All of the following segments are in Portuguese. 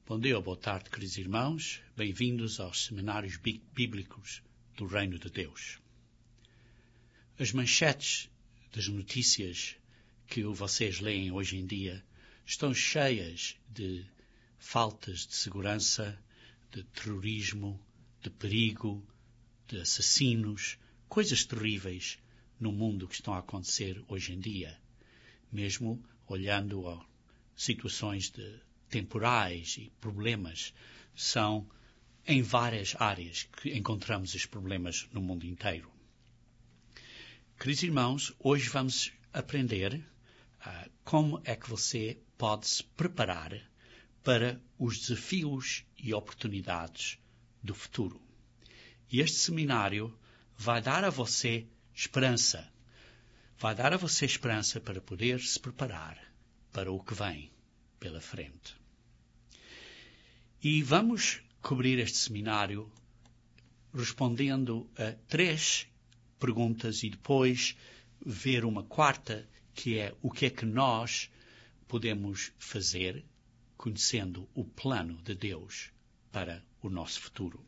Bom dia ou boa tarde, queridos irmãos. Bem-vindos aos seminários bíblicos do Reino de Deus. As manchetes das notícias que vocês leem hoje em dia estão cheias de faltas de segurança, de terrorismo, de perigo, de assassinos, coisas terríveis no mundo que estão a acontecer hoje em dia, mesmo olhando a situações temporais e problemas, são em várias áreas que encontramos estes problemas no mundo inteiro. Queridos irmãos, hoje vamos aprender como é que você pode se preparar para os desafios e oportunidades do futuro. E este seminário vai dar a você esperança. Vai dar a você esperança para poder se preparar para o que vem pela frente. E vamos cobrir este seminário respondendo a 3 perguntas e depois ver uma quarta, que é o que é que nós podemos fazer conhecendo o plano de Deus para o nosso futuro.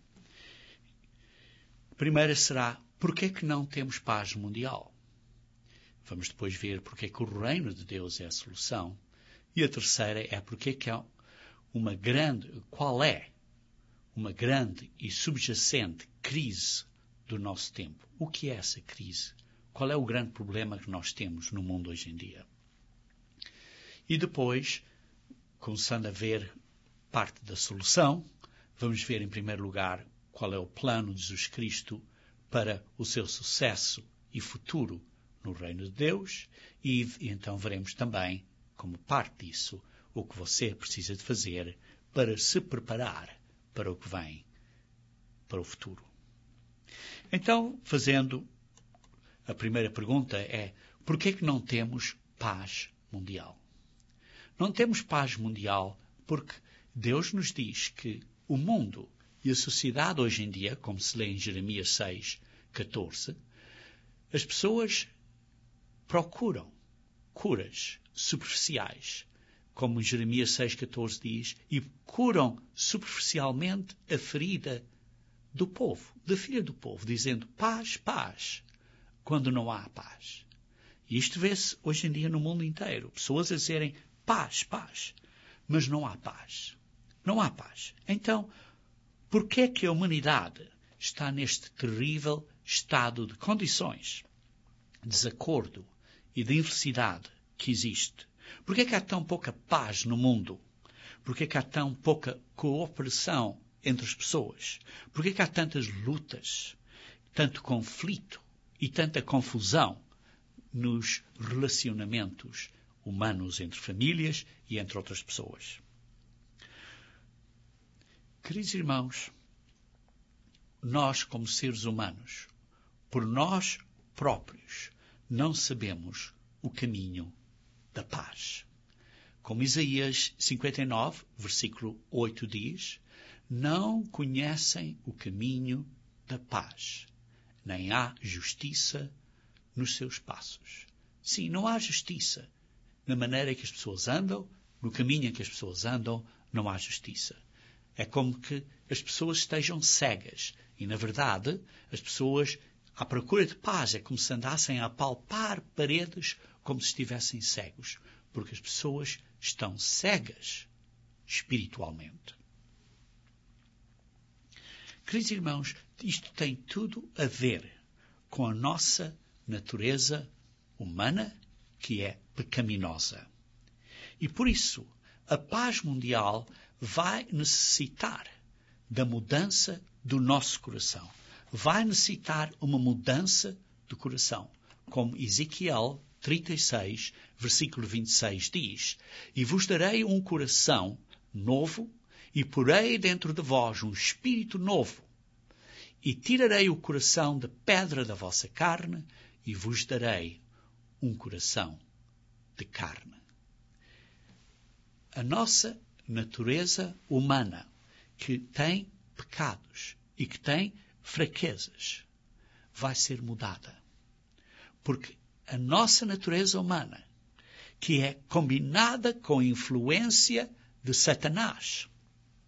A primeira será, por que é que não temos paz mundial? Vamos depois ver porque é que o reino de Deus é a solução. E a terceira é porque é que qual é uma grande e subjacente crise do nosso tempo. O que é essa crise? Qual é o grande problema que nós temos no mundo hoje em dia? E depois, começando a ver parte da solução, vamos ver em primeiro lugar qual é o plano de Jesus Cristo para o seu sucesso e futuro no reino de Deus e então veremos também, como parte disso, o que você precisa de fazer para se preparar para o que vem, para o futuro. Então, fazendo a primeira pergunta é, por que é que não temos paz mundial? Não temos paz mundial porque Deus nos diz que o mundo e a sociedade hoje em dia, como se lê em Jeremias 6:14, as pessoas procuram curas superficiais, como Jeremias 6:14 diz, e curam superficialmente a ferida do povo, da filha do povo, dizendo paz, paz, quando não há paz. E isto vê-se hoje em dia no mundo inteiro. Pessoas a dizerem paz, paz, mas não há paz. Não há paz. Então, por que é que a humanidade está neste terrível estado de condições, desacordo e de infelicidade que existe? Por que é que há tão pouca paz no mundo? Por que é que há tão pouca cooperação entre as pessoas? Por que é que há tantas lutas, tanto conflito e tanta confusão nos relacionamentos humanos entre famílias e entre outras pessoas? Queridos irmãos, nós como seres humanos, por nós próprios, não sabemos o caminho da paz. Como Isaías 59, versículo 8 diz, não conhecem o caminho da paz, nem há justiça nos seus passos. Sim, não há justiça. Na maneira que as pessoas andam, no caminho em que as pessoas andam, não há justiça. É como que as pessoas estejam cegas. E, na verdade, as pessoas, à procura de paz, é como se andassem a palpar paredes como se estivessem cegos. Porque as pessoas estão cegas espiritualmente. Queridos irmãos, isto tem tudo a ver com a nossa natureza humana, que é pecaminosa. E por isso, a paz mundial vai necessitar da mudança do nosso coração. Vai necessitar uma mudança do coração. Como Ezequiel 36, versículo 26 diz, e vos darei um coração novo, e porei dentro de vós um espírito novo, e tirarei o coração de pedra da vossa carne, e vos darei um coração de carne. A nossa natureza humana, que tem pecados e que tem fraquezas, vai ser mudada. Porque a nossa natureza humana, que é combinada com a influência de Satanás,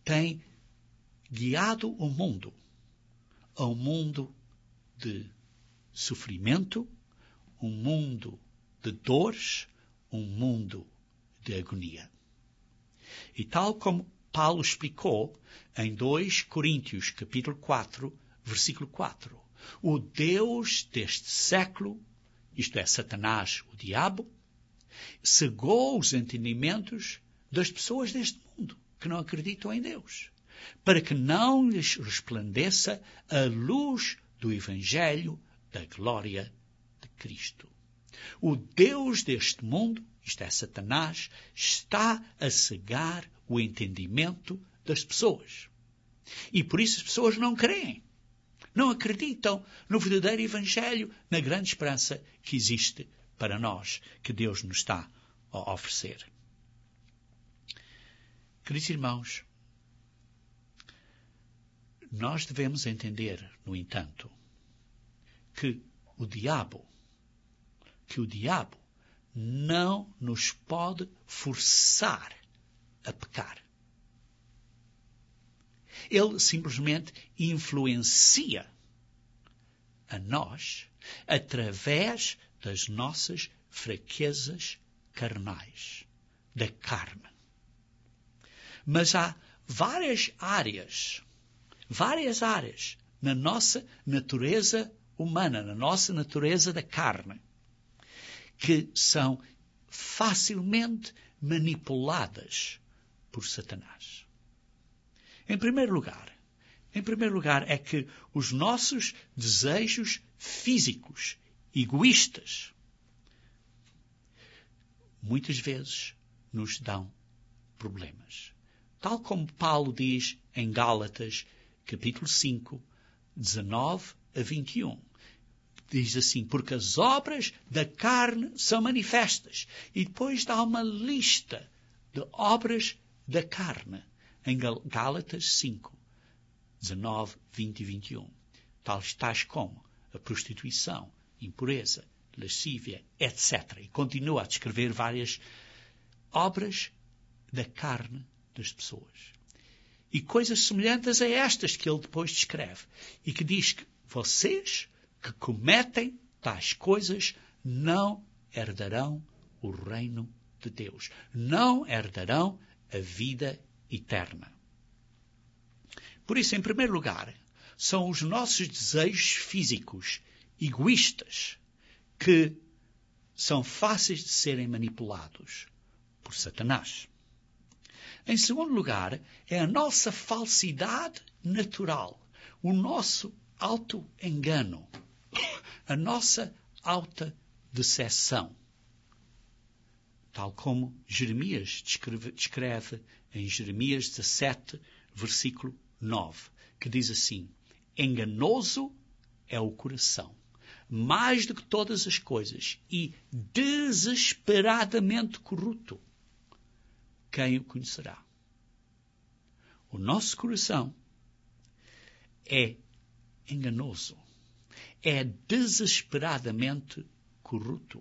tem guiado o mundo a um mundo de sofrimento, um mundo de dores, um mundo de agonia. E tal como Paulo explicou em 2 Coríntios, capítulo 4, versículo 4, o Deus deste século, isto é, Satanás, o diabo, cegou os entendimentos das pessoas deste mundo que não acreditam em Deus, para que não lhes resplandeça a luz do Evangelho da glória de Cristo. O Deus deste mundo, isto é, Satanás, está a cegar o entendimento das pessoas. E por isso as pessoas não creem, não acreditam no verdadeiro Evangelho, na grande esperança que existe para nós, que Deus nos está a oferecer. Queridos irmãos, nós devemos entender, no entanto, que o diabo não nos pode forçar a pecar. Ele simplesmente influencia a nós através das nossas fraquezas carnais, da carne. Mas há várias áreas na nossa natureza humana, na nossa natureza da carne, que são facilmente manipuladas por Satanás. Em primeiro lugar é que os nossos desejos físicos, egoístas, muitas vezes nos dão problemas. Tal como Paulo diz em Gálatas, capítulo 5, 19 a 21. Diz assim, porque as obras da carne são manifestas. E depois dá uma lista de obras da carne em Gálatas 5, 19, 20 e 21. Tais como a prostituição, impureza, lascívia, etc. E continua a descrever várias obras da carne das pessoas. E coisas semelhantes a estas que ele depois descreve. E que diz que vocês que cometem tais coisas não herdarão o reino de Deus. Não herdarão a vida eterna. Por isso, em primeiro lugar, são os nossos desejos físicos, egoístas, que são fáceis de serem manipulados por Satanás. Em segundo lugar, é a nossa falsidade natural, o nosso auto-engano, a nossa autodecepção. Tal como Jeremias descreve em Jeremias 17, versículo 9, que diz assim, enganoso é o coração, mais do que todas as coisas, e desesperadamente corrupto. Quem o conhecerá? O nosso coração é enganoso, é desesperadamente corrupto.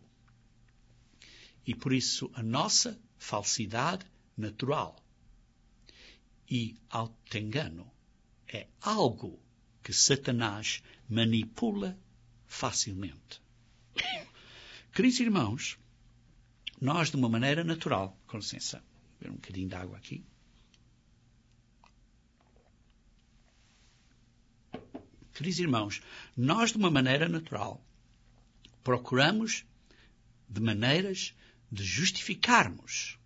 E por isso a nossa falsidade natural e auto-engano é algo que Satanás manipula facilmente. Queridos irmãos, nós de uma maneira natural, com licença, ver um bocadinho de água aqui. Queridos irmãos, nós de uma maneira natural procuramos de maneiras de justificarmos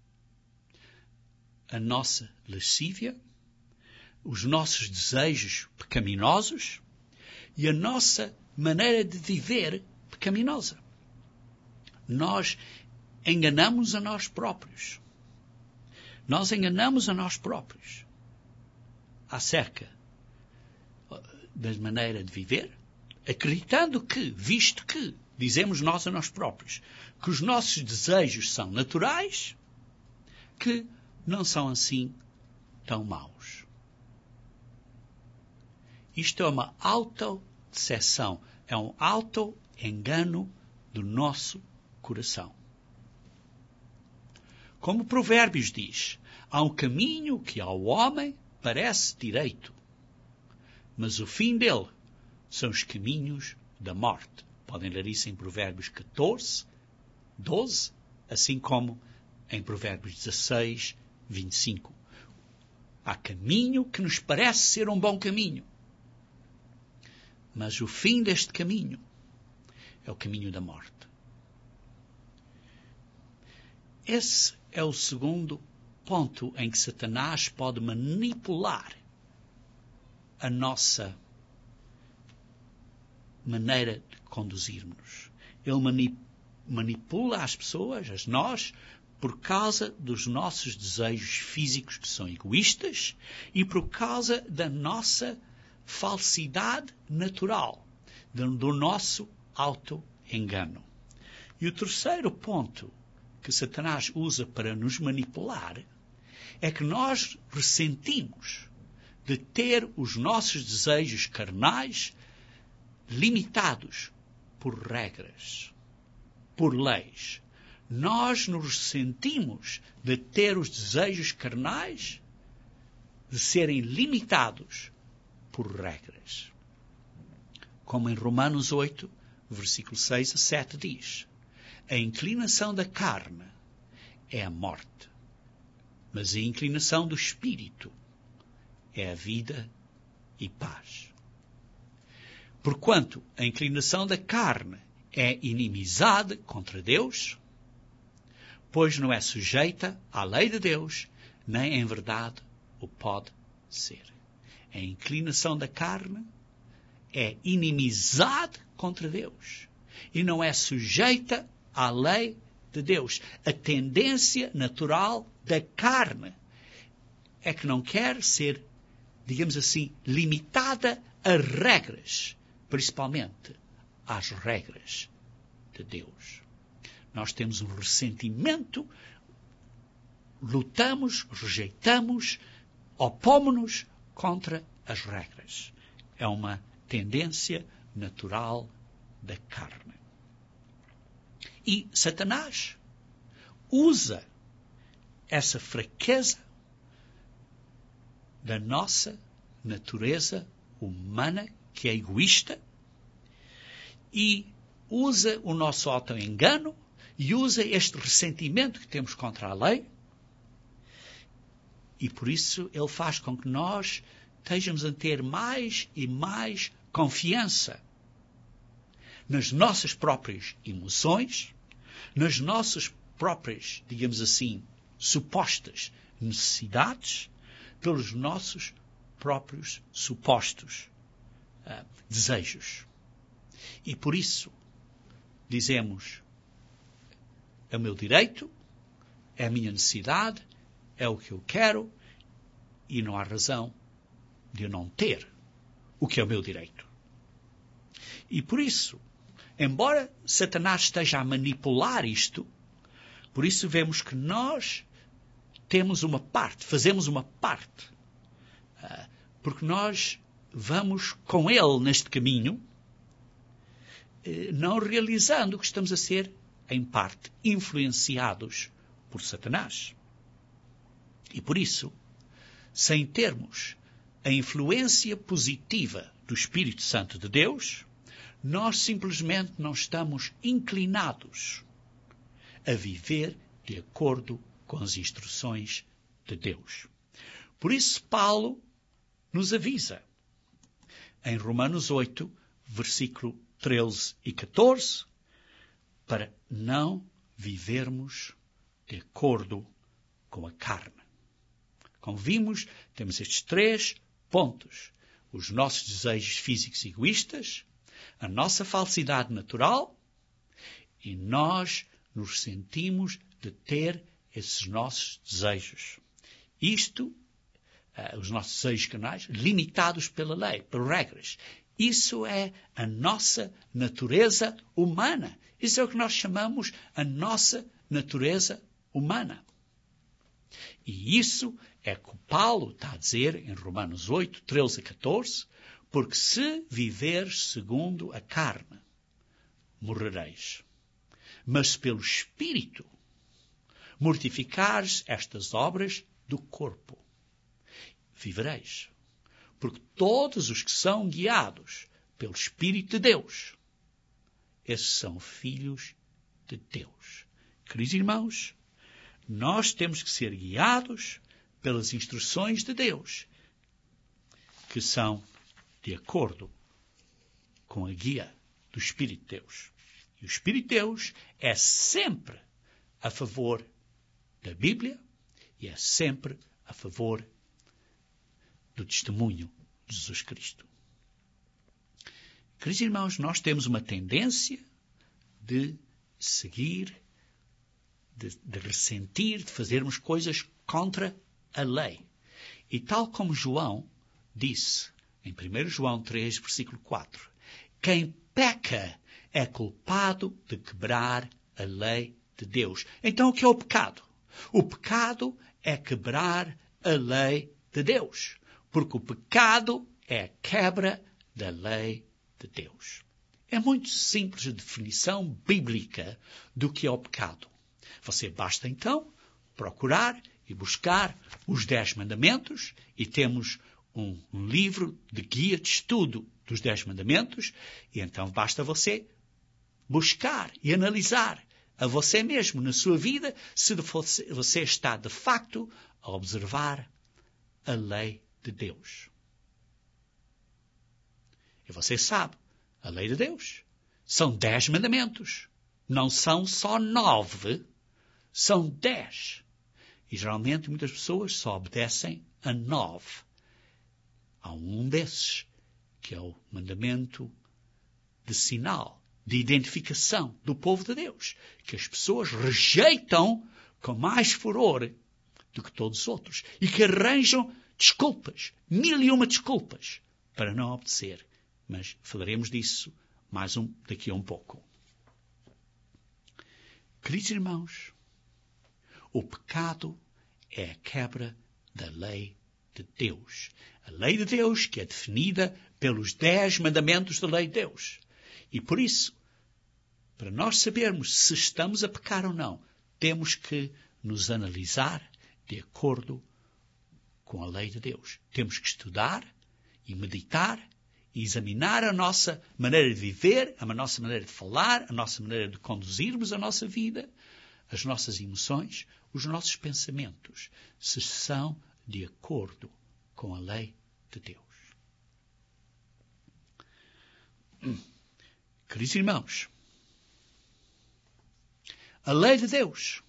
a nossa lascívia, os nossos desejos pecaminosos e a nossa maneira de viver pecaminosa. Nós enganamos a nós próprios. Nós enganamos a nós próprios acerca da maneira de viver, acreditando que, visto que, dizemos nós a nós próprios, que os nossos desejos são naturais, que não são assim tão maus. Isto é uma autodecepção, é um auto-engano do nosso coração. Como Provérbios diz, há um caminho que ao homem parece direito, mas o fim dele são os caminhos da morte. Podem ler isso em Provérbios 14, 12, assim como em Provérbios 16, 25. Há caminho que nos parece ser um bom caminho, mas o fim deste caminho é o caminho da morte. Esse é o segundo ponto em que Satanás pode manipular a nossa maneira de conduzirmos. Ele manipula as pessoas, nós, por causa dos nossos desejos físicos que são egoístas e por causa da nossa falsidade natural, do nosso auto-engano. E o terceiro ponto que Satanás usa para nos manipular é que nós ressentimos de ter os nossos desejos carnais limitados por regras, por leis. Nós nos ressentimos de ter os desejos carnais de serem limitados por regras. Como em Romanos 8, versículo 6 a 7 diz: a inclinação da carne é a morte, mas a inclinação do espírito é a vida e paz. Porquanto a inclinação da carne é inimizade contra Deus, pois não é sujeita à lei de Deus, nem em verdade o pode ser. A inclinação da carne é inimizade contra Deus e não é sujeita à lei de Deus. A tendência natural da carne é que não quer ser, digamos assim, limitada a regras, principalmente às regras de Deus. Nós temos um ressentimento, lutamos, rejeitamos, opomos-nos contra as regras. É uma tendência natural da carne. E Satanás usa essa fraqueza da nossa natureza humana, que é egoísta, e usa o nosso auto-engano, e usa este ressentimento que temos contra a lei, e por isso ele faz com que nós estejamos a ter mais e mais confiança nas nossas próprias emoções, nas nossas próprias, digamos assim, supostas necessidades, pelos nossos próprios supostos desejos. E por isso dizemos: é o meu direito, é a minha necessidade, é o que eu quero, e não há razão de eu não ter o que é o meu direito. E por isso, embora Satanás esteja a manipular isto, por isso vemos que nós temos uma parte, fazemos uma parte, porque nós vamos com ele neste caminho, não realizando que estamos a ser, em parte, influenciados por Satanás. E por isso, sem termos a influência positiva do Espírito Santo de Deus, nós simplesmente não estamos inclinados a viver de acordo com as instruções de Deus. Por isso, Paulo nos avisa, em Romanos 8, versículo 13 e 14, para não vivermos de acordo com a carne. Como vimos, temos estes 3 pontos: os nossos desejos físicos egoístas, a nossa falsidade natural, e nós nos sentimos de ter esses nossos desejos. Isto, os nossos desejos carnais, limitados pela lei, por regras. Isso é a nossa natureza humana. Isso é o que nós chamamos a nossa natureza humana. E isso é que Paulo está a dizer em Romanos 8, 13 a 14, porque se viveres segundo a carne, morrereis. Mas se pelo Espírito mortificares estas obras do corpo, vivereis. Porque todos os que são guiados pelo Espírito de Deus, esses são filhos de Deus. Queridos irmãos, nós temos que ser guiados pelas instruções de Deus, que são de acordo com a guia do Espírito de Deus. E o Espírito de Deus é sempre a favor da Bíblia e é sempre a favor do testemunho de Jesus Cristo. Queridos irmãos, nós temos uma tendência de seguir, de ressentir, de fazermos coisas contra a lei. E tal como João disse, em 1 João 3, versículo 4, quem peca é culpado de quebrar a lei de Deus. Então o que é o pecado? O pecado é quebrar a lei de Deus. Porque o pecado é a quebra da lei de Deus. É muito simples a definição bíblica do que é o pecado. Você basta então procurar e buscar os 10 mandamentos e temos um livro de guia de estudo dos 10 mandamentos e então basta você buscar e analisar a você mesmo na sua vida se você está de facto a observar a lei de Deus. E você sabe, a lei de Deus são 10 mandamentos. Não são só 9, são 10. E geralmente muitas pessoas só obedecem a 9. Há um desses, que é o mandamento de sinal, de identificação do povo de Deus, que as pessoas rejeitam com mais furor do que todos os outros e que arranjam desculpas, 1001 desculpas, para não obedecer. Mas falaremos disso daqui a um pouco. Queridos irmãos, o pecado é a quebra da lei de Deus. A lei de Deus que é definida pelos 10 mandamentos da lei de Deus. E por isso, para nós sabermos se estamos a pecar ou não, temos que nos analisar de acordo com a lei de Deus. Temos que estudar e meditar e examinar a nossa maneira de viver, a nossa maneira de falar, a nossa maneira de conduzirmos a nossa vida, as nossas emoções, os nossos pensamentos, se são de acordo com a lei de Deus. Queridos irmãos, a lei de Deus,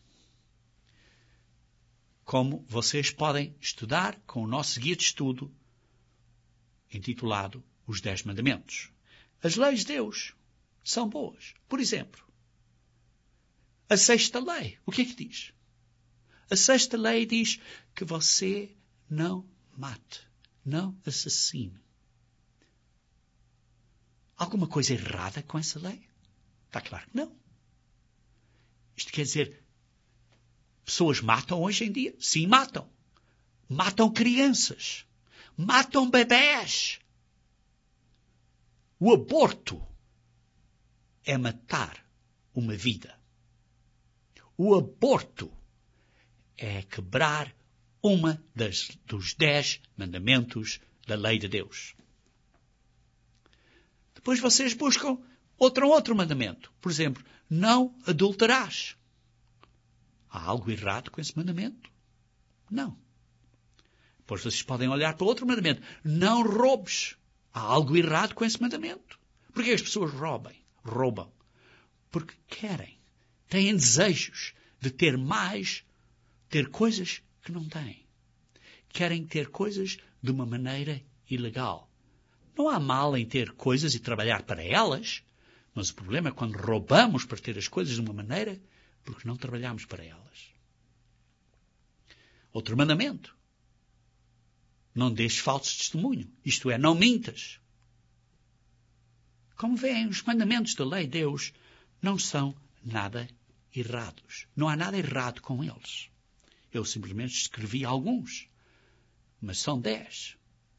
como vocês podem estudar com o nosso guia de estudo, intitulado Os 10 Mandamentos. As leis de Deus são boas. Por exemplo, a 6ª lei, o que é que diz? A 6ª lei diz que você não mate, não assassine. Alguma coisa errada com essa lei? Está claro que não. Isto quer dizer, pessoas matam hoje em dia? Sim, matam. Matam crianças. Matam bebés. O aborto é matar uma vida. O aborto é quebrar dos 10 mandamentos da lei de Deus. Depois vocês buscam outro mandamento. Por exemplo, não adulterarás. Há algo errado com esse mandamento? Não. Depois vocês podem olhar para outro mandamento. Não roubes. Há algo errado com esse mandamento. Por que as pessoas roubam? Porque têm desejos de ter mais, ter coisas que não têm. Querem ter coisas de uma maneira ilegal. Não há mal em ter coisas e trabalhar para elas, mas o problema é quando roubamos para ter as coisas de uma maneira porque não trabalhamos para elas. Outro mandamento. Não deixes falso testemunho. Isto é, não mintas. Como veem, os mandamentos da lei de Deus não são nada errados. Não há nada errado com eles. Eu simplesmente escrevi alguns, mas são 10.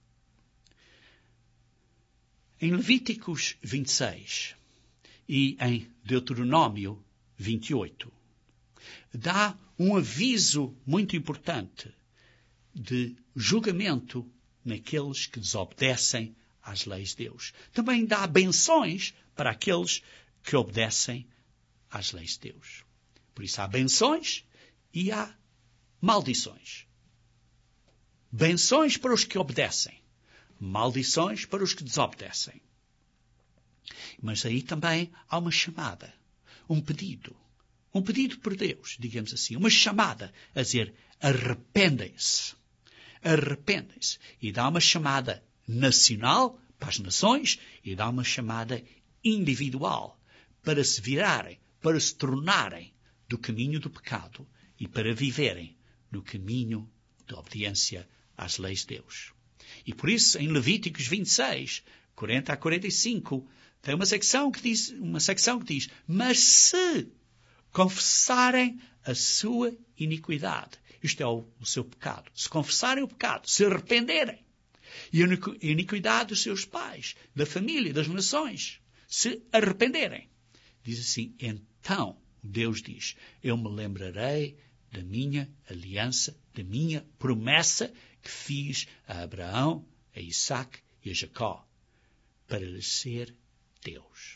Em Levíticos 26 e em Deuteronômio 28, dá um aviso muito importante de julgamento naqueles que desobedecem às leis de Deus. Também dá benções para aqueles que obedecem às leis de Deus. Por isso há benções e há maldições. Benções para os que obedecem, maldições para os que desobedecem. Mas aí também há uma chamada, um pedido por Deus, digamos assim, uma chamada a dizer: arrependem-se. Arrependem-se. E dá uma chamada nacional para as nações e dá uma chamada individual para se virarem, para se tornarem do caminho do pecado e para viverem no caminho da obediência às leis de Deus. E por isso, em Levíticos 26, 40 a 45, tem uma secção que diz, mas se confessarem a sua iniquidade, isto é o seu pecado, se confessarem o pecado, se arrependerem, e a iniquidade dos seus pais, da família, das nações, se arrependerem, diz assim, então Deus diz: eu me lembrarei da minha aliança, da minha promessa que fiz a Abraão, a Isaque e a Jacó, para lhes ser Deus.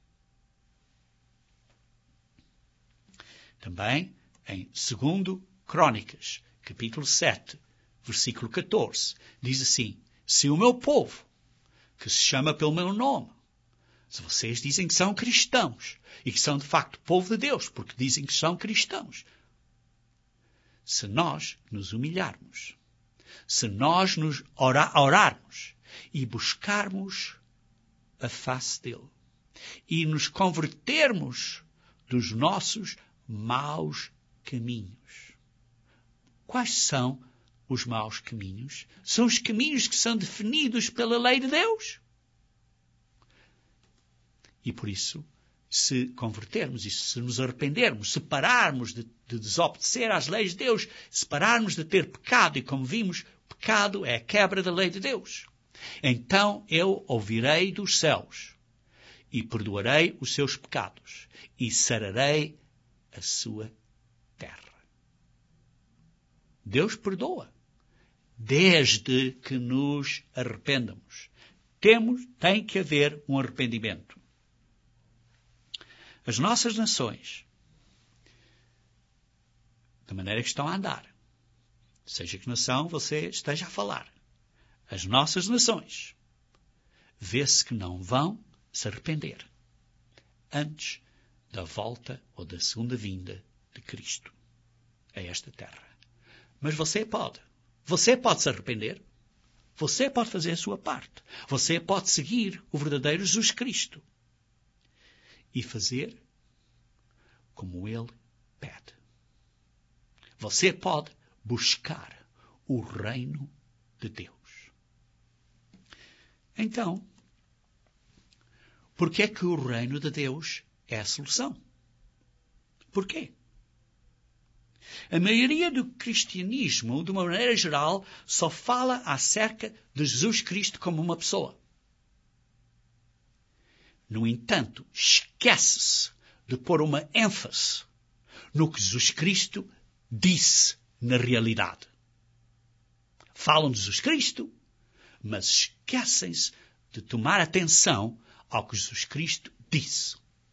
Também em 2 Crônicas, capítulo 7, versículo 14, diz assim: se o meu povo, que se chama pelo meu nome, se vocês dizem que são cristãos, e que são de facto povo de Deus, porque dizem que são cristãos, se nós nos humilharmos, se nós nos orarmos e buscarmos a face dele, e nos convertermos dos nossos maus caminhos. Quais são os maus caminhos? São os caminhos que são definidos pela lei de Deus. E por isso, se convertermos e se nos arrependermos, se pararmos de desobedecer às leis de Deus, se pararmos de ter pecado, e como vimos, pecado é a quebra da lei de Deus, então eu ouvirei dos céus e perdoarei os seus pecados e sararei a sua terra. Deus perdoa, desde que nos arrependamos. Tem que haver um arrependimento. As nossas nações, da maneira que estão a andar, seja que nação você esteja a falar, as nossas nações, vê-se que não vão se arrepender antes da volta ou da segunda vinda de Cristo a esta terra. Mas você pode se arrepender, você pode fazer a sua parte, você pode seguir o verdadeiro Jesus Cristo e fazer como Ele pede. Você pode buscar o reino de Deus. Então, por que é que o reino de Deus é a solução? Por quê? A maioria do cristianismo, de uma maneira geral, só fala acerca de Jesus Cristo como uma pessoa. No entanto, esquece-se de pôr uma ênfase no que Jesus Cristo disse na realidade. Falam de Jesus Cristo, mas esquecem-se de tomar atenção ao que Jesus Cristo disse.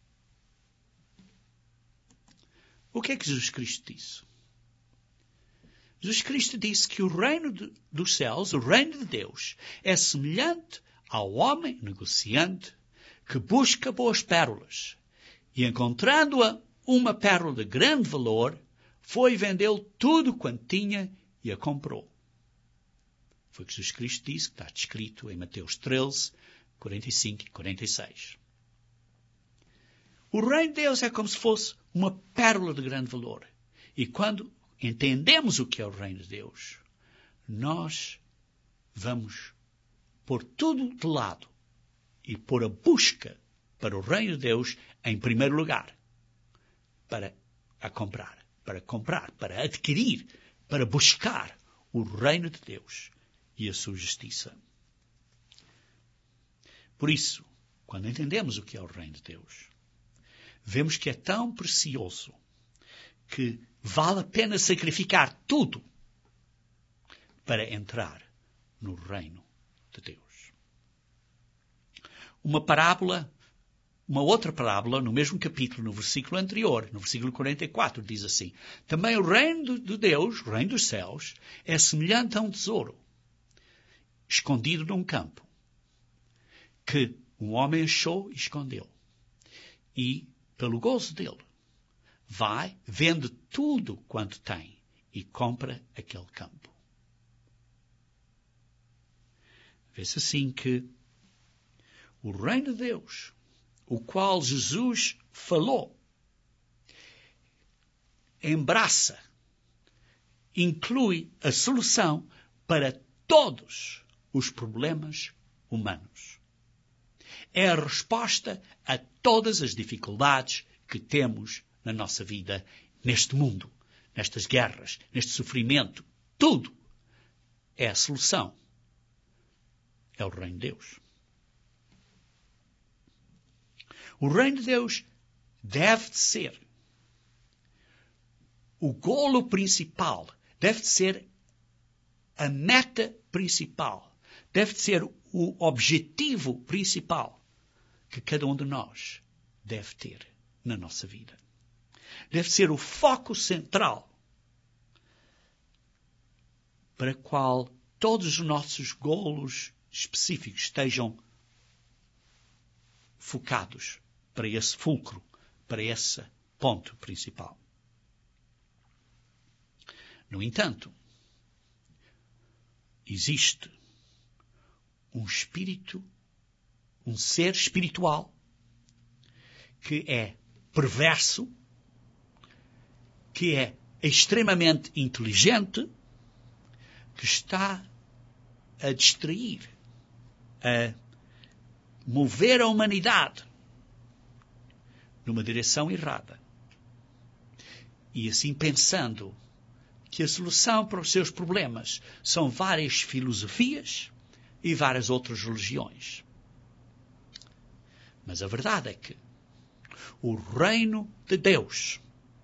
O que é que Jesus Cristo disse? Jesus Cristo disse que o reino dos céus, o reino de Deus, é semelhante ao homem negociante que busca boas pérolas e, encontrando-a uma pérola de grande valor, foi vendê-lo tudo quanto tinha e a comprou. Foi o que Jesus Cristo disse, que está descrito em Mateus 13, 45 e 46. O reino de Deus é como se fosse uma pérola de grande valor. E quando entendemos o que é o reino de Deus, nós vamos pôr tudo de lado e pôr a busca para o reino de Deus em primeiro lugar, para comprar, para adquirir, para buscar o reino de Deus e a sua justiça. Por isso, quando entendemos o que é o reino de Deus, vemos que é tão precioso que vale a pena sacrificar tudo para entrar no reino de Deus. Uma outra parábola, no mesmo capítulo, no versículo anterior, no versículo 44, diz assim: também o reino de Deus, o reino dos céus, é semelhante a um tesouro escondido num campo, que um homem achou e escondeu. E, pelo gozo dele, vai, vende tudo quanto tem e compra aquele campo. Vê-se assim que o reino de Deus, o qual Jesus falou, embraça, inclui a solução para todos os problemas humanos. É a resposta a todas as dificuldades que temos na nossa vida, neste mundo, nestas guerras, neste sofrimento. Tudo é a solução. É o reino de Deus. O reino de Deus deve ser o golo principal, deve ser a meta principal, deve ser o objetivo principal que cada um de nós deve ter na nossa vida. Deve ser o foco central para o qual todos os nossos golos específicos estejam focados para esse fulcro, para esse ponto principal. No entanto, existe um espírito, um ser espiritual que é perverso, que é extremamente inteligente, que está a distrair, a mover a humanidade numa direção errada. E assim pensando que a solução para os seus problemas são várias filosofias e várias outras religiões. Mas a verdade é que o reino de Deus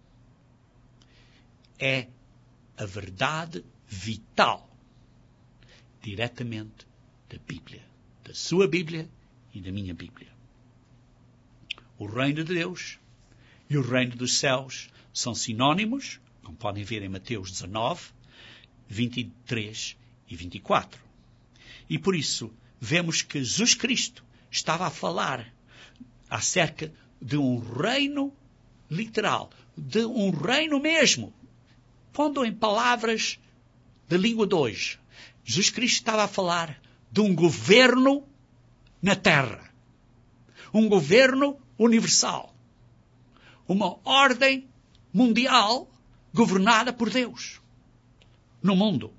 é a verdade vital diretamente da Bíblia, da sua Bíblia e da minha Bíblia. O reino de Deus e o reino dos céus são sinónimos, como podem ver em Mateus 19, 23 e 24. E por isso vemos que Jesus Cristo estava a falar acerca de um reino literal, de um reino mesmo, pondo em palavras da língua de hoje. Jesus Cristo estava a falar de um governo na terra, um governo universal, uma ordem mundial governada por Deus no mundo,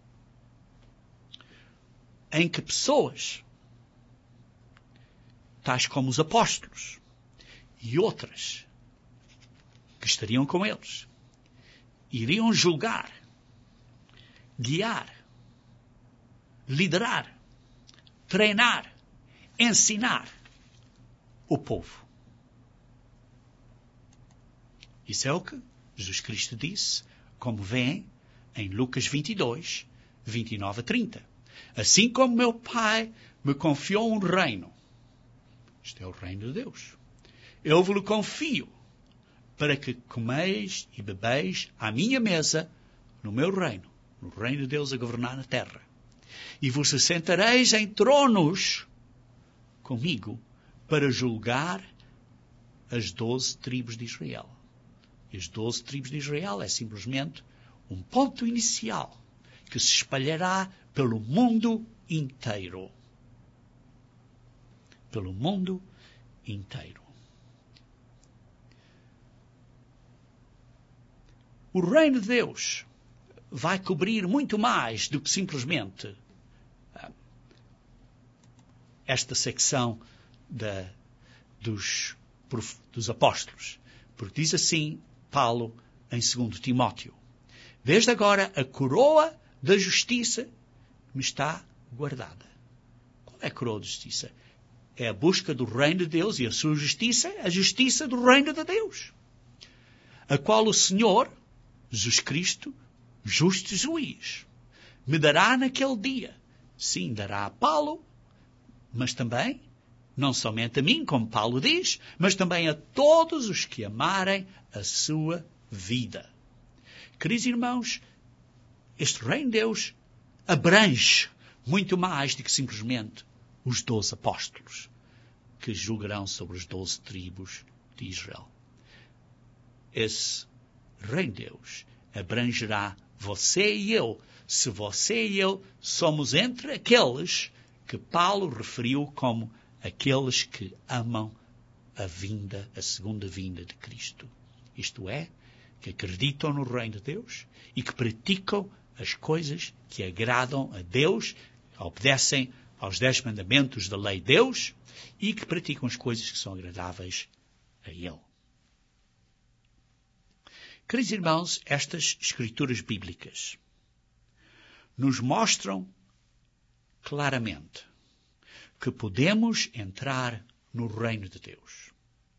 em que pessoas, tais como os apóstolos e outras que estariam com eles, iriam julgar, guiar, liderar, treinar, ensinar o povo. Isso é o que Jesus Cristo disse, como vem em Lucas 22, 29 a 30. Assim como meu Pai me confiou um reino, isto é o reino de Deus, eu vos confio para que comeis e bebeis à minha mesa no meu reino, no reino de Deus a governar na terra. E vos sentareis em tronos comigo para julgar as 12 tribos de Israel. E as 12 tribos de Israel é simplesmente um ponto inicial que se espalhará pelo mundo inteiro. Pelo mundo inteiro. O reino de Deus vai cobrir muito mais do que simplesmente esta secção dos apóstolos. Porque diz assim Paulo em 2 Timóteo: desde agora a coroa da justiça me está guardada. Qual é a coroa da justiça? É a busca do reino de Deus e a sua justiça, a justiça do reino de Deus, a qual o Senhor, Jesus Cristo, justo juiz, me dará naquele dia. Sim, dará a Paulo, mas também, não somente a mim, como Paulo diz, mas também a todos os que amarem a sua vida. Queridos irmãos, este reino de Deus abrange muito mais do que simplesmente os 12 apóstolos que julgarão sobre as 12 tribos de Israel. Esse reino de Deus abrangerá você e eu, se você e eu somos entre aqueles que Paulo referiu como aqueles que amam a segunda vinda de Cristo. Isto é, que acreditam no reino de Deus e que praticam as coisas que agradam a Deus, obedecem aos 10 mandamentos da lei de Deus e que praticam as coisas que são agradáveis a Ele. Queridos irmãos, estas escrituras bíblicas nos mostram claramente que podemos entrar no reino de Deus.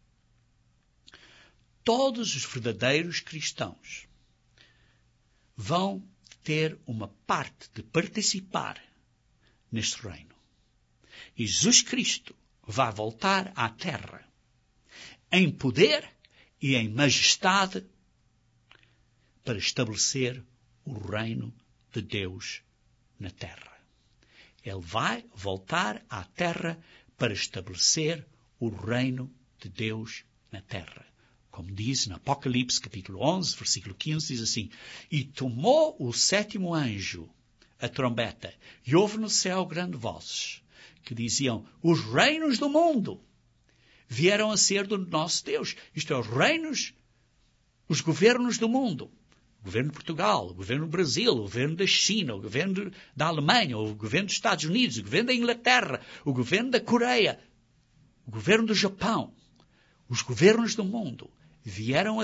Todos os verdadeiros cristãos vão ter uma parte de participar neste reino. E Jesus Cristo vai voltar à terra em poder e em majestade para estabelecer o reino de Deus na terra. Ele vai voltar à terra para estabelecer o reino de Deus na terra. Como diz no Apocalipse, capítulo 11, versículo 15, diz assim: E tomou o 7º anjo a trombeta, e houve no céu grande vozes, que diziam: Os reinos do mundo vieram a ser do nosso Deus. Isto é, os reinos, os governos do mundo. O governo de Portugal, o governo do Brasil, o governo da China, o governo da Alemanha, o governo dos Estados Unidos, o governo da Inglaterra, o governo da Coreia, o governo do Japão. Os governos do mundo vieram a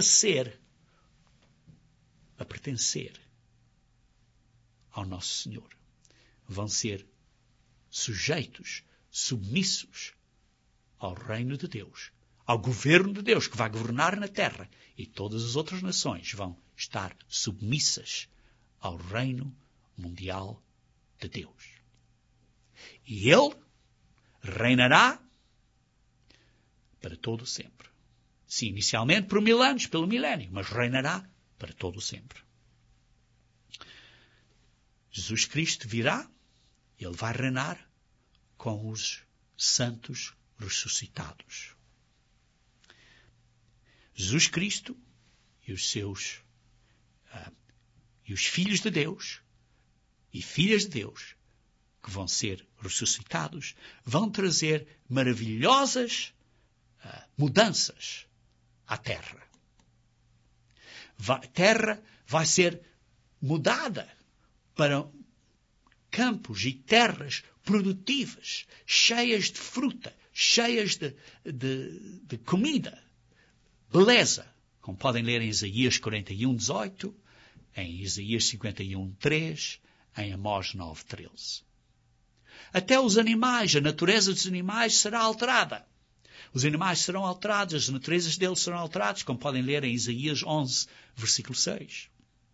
pertencer ao Nosso Senhor. Vão ser sujeitos, submissos ao reino de Deus, ao governo de Deus que vai governar na terra, e todas as outras nações vão estar submissas ao reino mundial de Deus. E Ele reinará para todo sempre. Sim, inicialmente por 1000 anos, pelo milénio, mas reinará para todo sempre. Jesus Cristo virá, Ele vai reinar com os santos ressuscitados. Jesus Cristo e os seus e os filhos de Deus e filhas de Deus que vão ser ressuscitados vão trazer maravilhosas mudanças à terra. A terra vai ser mudada para campos e terras produtivas, cheias de fruta, cheias de comida, beleza, como podem ler em Isaías 41:18, em Isaías 51:3, em Amós 9:13. Até os animais, a natureza dos animais será alterada. Os animais serão alterados, as naturezas deles serão alteradas, como podem ler em Isaías 11, versículo 6.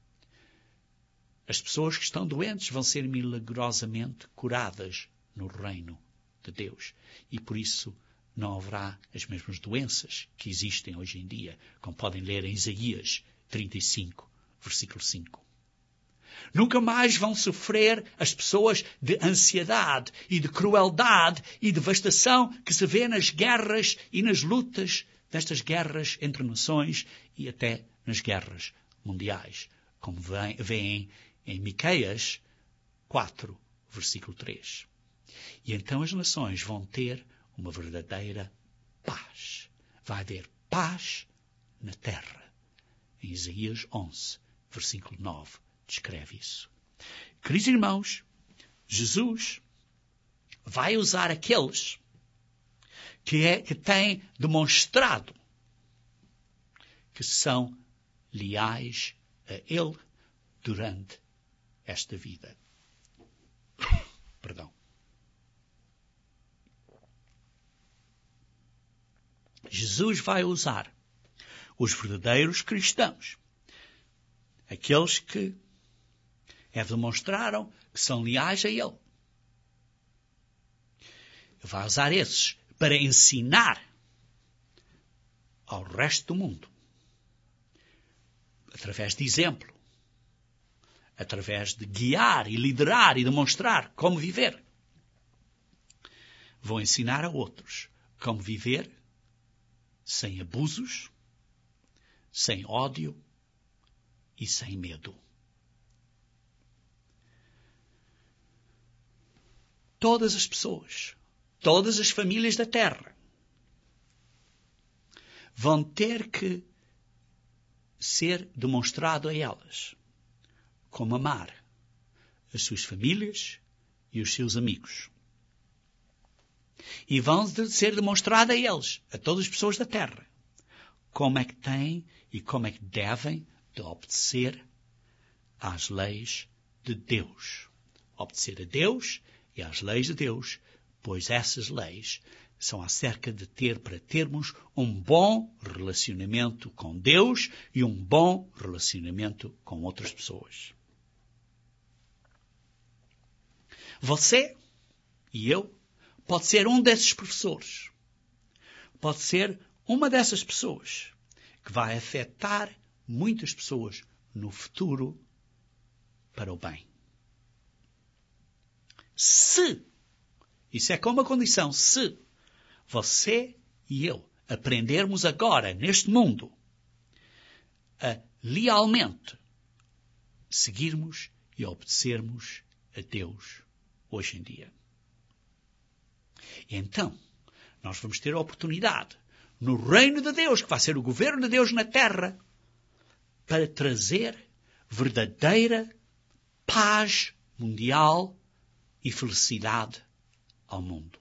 As pessoas que estão doentes vão ser milagrosamente curadas no reino de Deus. E por isso não haverá as mesmas doenças que existem hoje em dia, como podem ler em Isaías 35, versículo 5. Nunca mais vão sofrer as pessoas de ansiedade e de crueldade e devastação que se vê nas guerras e nas lutas destas guerras entre nações e até nas guerras mundiais, como veem em Miqueias 4, versículo 3. E então as nações vão ter uma verdadeira paz. Vai haver paz na terra. Em Isaías 11, versículo 9, descreve isso. Queridos irmãos, Jesus vai usar aqueles que têm demonstrado que são leais a Ele durante esta vida. Perdão. Jesus vai usar os verdadeiros cristãos, aqueles que Eva demonstraram que são leais a ele. Ele vai usar esses para ensinar ao resto do mundo. Através de exemplo. Através de guiar e liderar e demonstrar como viver. Vão ensinar a outros como viver sem abusos, sem ódio e sem medo. Todas as pessoas, todas as famílias da Terra vão ter que ser demonstrado a elas como amar as suas famílias e os seus amigos. E vão ser demonstrado a eles, a todas as pessoas da Terra, como é que têm e como é que devem de obedecer às leis de Deus. Obedecer a Deus e às leis de Deus, pois essas leis são acerca de para termos um bom relacionamento com Deus e um bom relacionamento com outras pessoas. Você e eu pode ser um desses professores. Pode ser uma dessas pessoas que vai afetar muitas pessoas no futuro para o bem. Se, isso é com uma condição, se você e eu aprendermos agora, neste mundo, a lealmente seguirmos e obedecermos a Deus hoje em dia. Então, nós vamos ter a oportunidade, no reino de Deus, que vai ser o governo de Deus na terra, para trazer verdadeira paz mundial e felicidade ao mundo.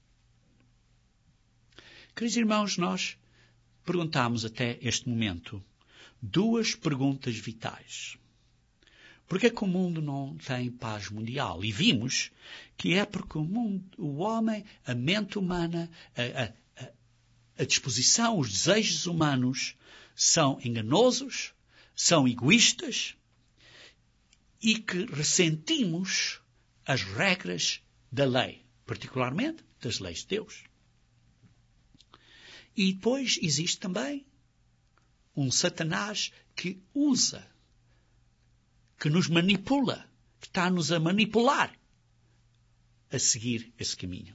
Queridos irmãos, nós perguntámos até este momento 2 perguntas vitais. Porquê que o mundo não tem paz mundial? E vimos que é porque o homem, a mente humana, a disposição, os desejos humanos são enganosos, são egoístas e que ressentimos as regras da lei, particularmente das leis de Deus. E depois existe também um Satanás que usa, que nos manipula, que está-nos a manipular a seguir esse caminho.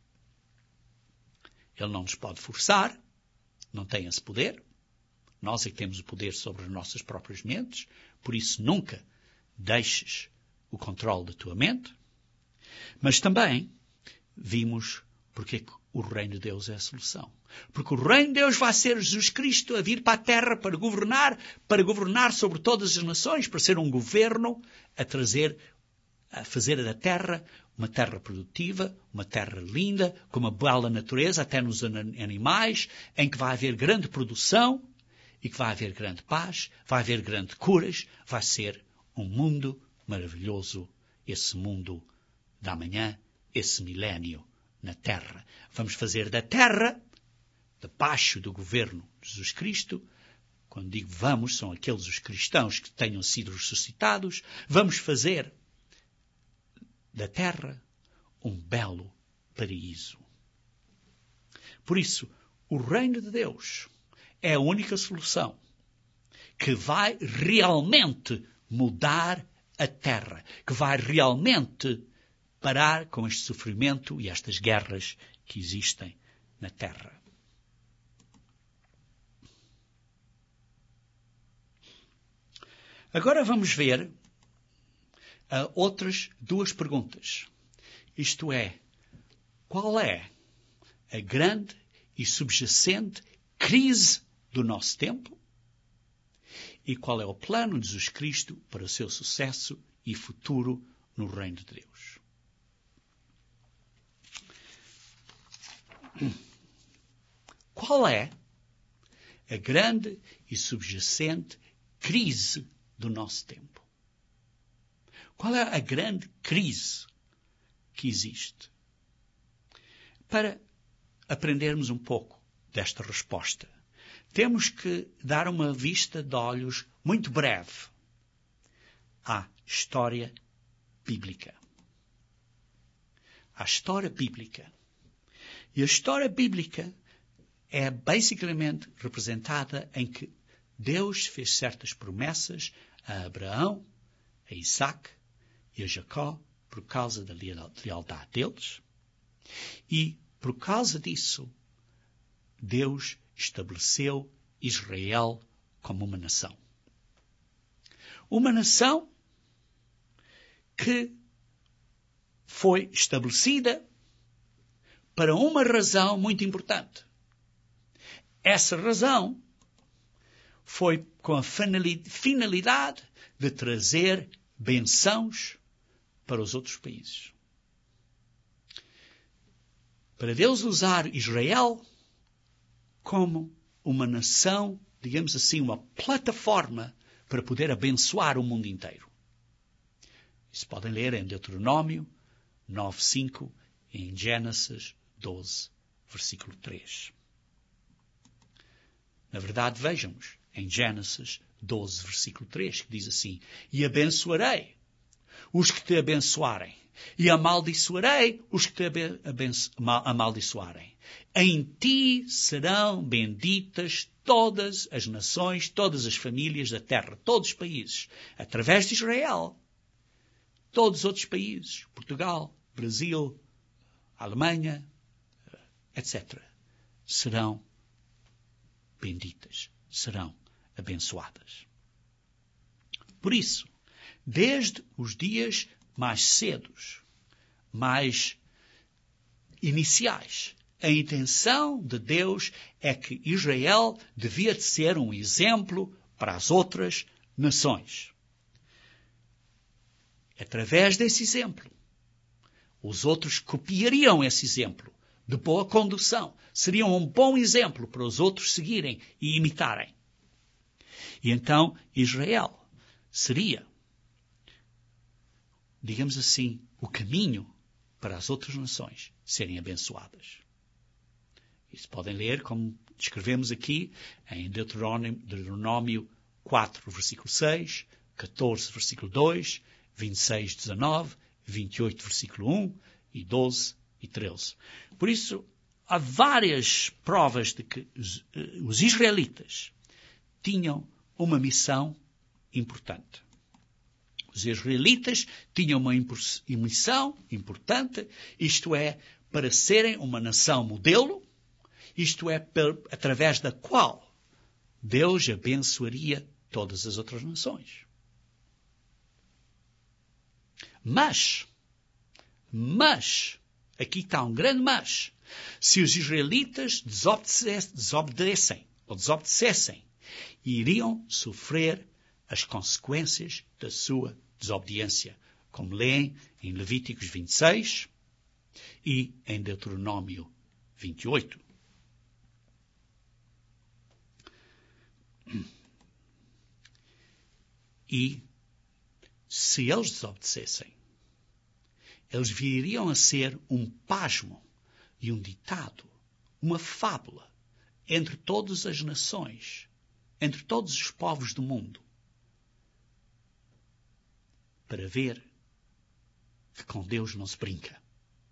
Ele não nos pode forçar, não tem esse poder. Nós é que temos o poder sobre as nossas próprias mentes, por isso nunca deixes o controle da tua mente. Mas também vimos porque o reino de Deus é a solução. Porque o reino de Deus vai ser Jesus Cristo a vir para a terra para governar sobre todas as nações, para ser um governo a fazer da terra uma terra produtiva, uma terra linda, com uma bela natureza, até nos animais, em que vai haver grande produção e que vai haver grande paz, vai haver grande curas, vai ser um mundo maravilhoso, esse mundo da manhã, esse milénio na terra. Vamos fazer da terra, debaixo do governo de Jesus Cristo, quando digo vamos, são aqueles os cristãos que tenham sido ressuscitados, vamos fazer da terra um belo paraíso. Por isso, o reino de Deus é a única solução que vai realmente mudar a terra, que vai realmente parar com este sofrimento e estas guerras que existem na terra. Agora vamos ver outras 2 perguntas. Isto é, qual é a grande e subjacente crise do nosso tempo? E qual é o plano de Jesus Cristo para o seu sucesso e futuro no reino de Deus? Qual é a grande e subjacente crise do nosso tempo? Qual é a grande crise que existe? Para aprendermos um pouco desta resposta, temos que dar uma vista de olhos muito breve à história bíblica. A história bíblica. E a história bíblica é basicamente representada em que Deus fez certas promessas a Abraão, a Isaac e a Jacó por causa da lealdade deles. E por causa disso, Deus estabeleceu Israel como uma nação. Uma nação que foi estabelecida para uma razão muito importante. Essa razão foi com a finalidade de trazer bênçãos para os outros países. Para Deus usar Israel como uma nação, digamos assim, uma plataforma para poder abençoar o mundo inteiro. Isso podem ler em Deuteronômio 9:5 e em Gênesis 12, versículo 3. Na verdade, vejamos em Gênesis 12, versículo 3, que diz assim: E abençoarei os que te abençoarem, e amaldiçoarei os que te amaldiçoarem. Em ti serão benditas todas as nações, todas as famílias da terra, todos os países, através de Israel. Todos os outros países, Portugal, Brasil, Alemanha, etc., serão benditas, serão abençoadas. Por isso, desde os dias mais cedos, mais iniciais, a intenção de Deus é que Israel devia de ser um exemplo para as outras nações. Através desse exemplo, os outros copiariam esse exemplo de boa condução. Seriam um bom exemplo para os outros seguirem e imitarem. E então Israel seria, digamos assim, o caminho para as outras nações serem abençoadas. Isso podem ler, como descrevemos aqui, em Deuteronômio 4, versículo 6, 14, versículo 2, 26, 19, 28, versículo 1, e 12 e 13. Por isso, há várias provas de que os israelitas tinham uma missão importante. Os israelitas tinham uma missão importante, isto é, para serem uma nação modelo, isto é, através da qual Deus abençoaria todas as outras nações. Mas, aqui está um grande mas, se os israelitas desobedecessem, iriam sofrer as consequências da sua desobediência, como leem em Levíticos 26 e em Deuteronômio 28. E se eles desobedecessem, eles viriam a ser um pasmo e um ditado, uma fábula entre todas as nações, entre todos os povos do mundo, para ver que com Deus não se brinca.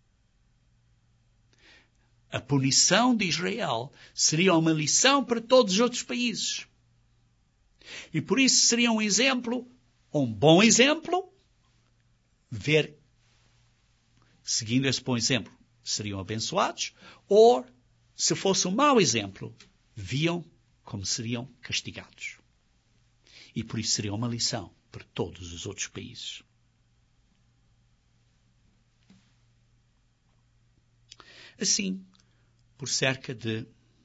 A punição de Israel seria uma lição para todos os outros países. E por isso seria um exemplo, um bom exemplo, ver, seguindo esse bom exemplo, seriam abençoados, ou, se fosse um mau exemplo, viam como seriam castigados. E por isso seria uma lição para todos os outros países. Assim, por cerca de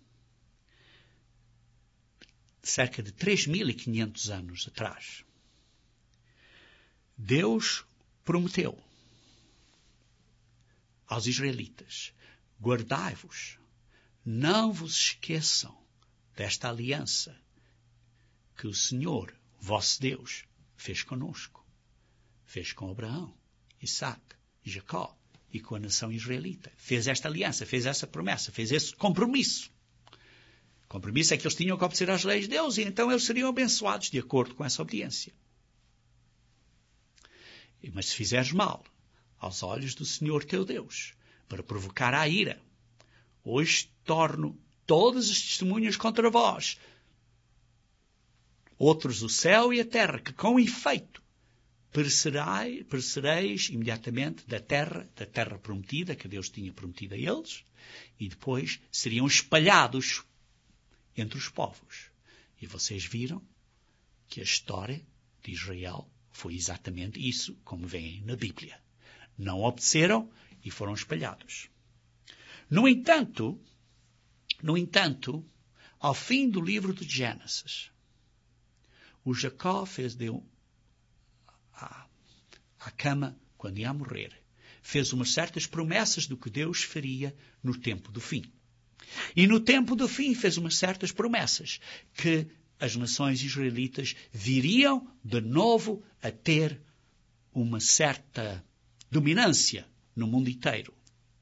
3.500 anos atrás, Deus prometeu aos israelitas: guardai-vos, não vos esqueçam desta aliança que o Senhor, vosso Deus, fez conosco. Fez com Abraão, Isaac e Jacó e com a nação israelita. Fez esta aliança, fez essa promessa, fez esse compromisso. O compromisso é que eles tinham que obedecer às leis de Deus e então eles seriam abençoados de acordo com essa obediência. Mas se fizeres mal aos olhos do Senhor teu Deus, para provocar a ira, hoje torno todas as testemunhas contra vós, outros o céu e a terra, que com efeito perecereis imediatamente da terra prometida, que Deus tinha prometido a eles, e depois seriam espalhados entre os povos. E vocês viram que a história de Israel foi exatamente isso, como vem na Bíblia. Não obedeceram e foram espalhados. No entanto, ao fim do livro de Gênesis, o Jacó deu à cama, quando ia morrer, fez umas certas promessas do que Deus faria no tempo do fim. E no tempo do fim fez umas certas promessas, que as nações israelitas viriam de novo a ter uma certa dominância no mundo inteiro.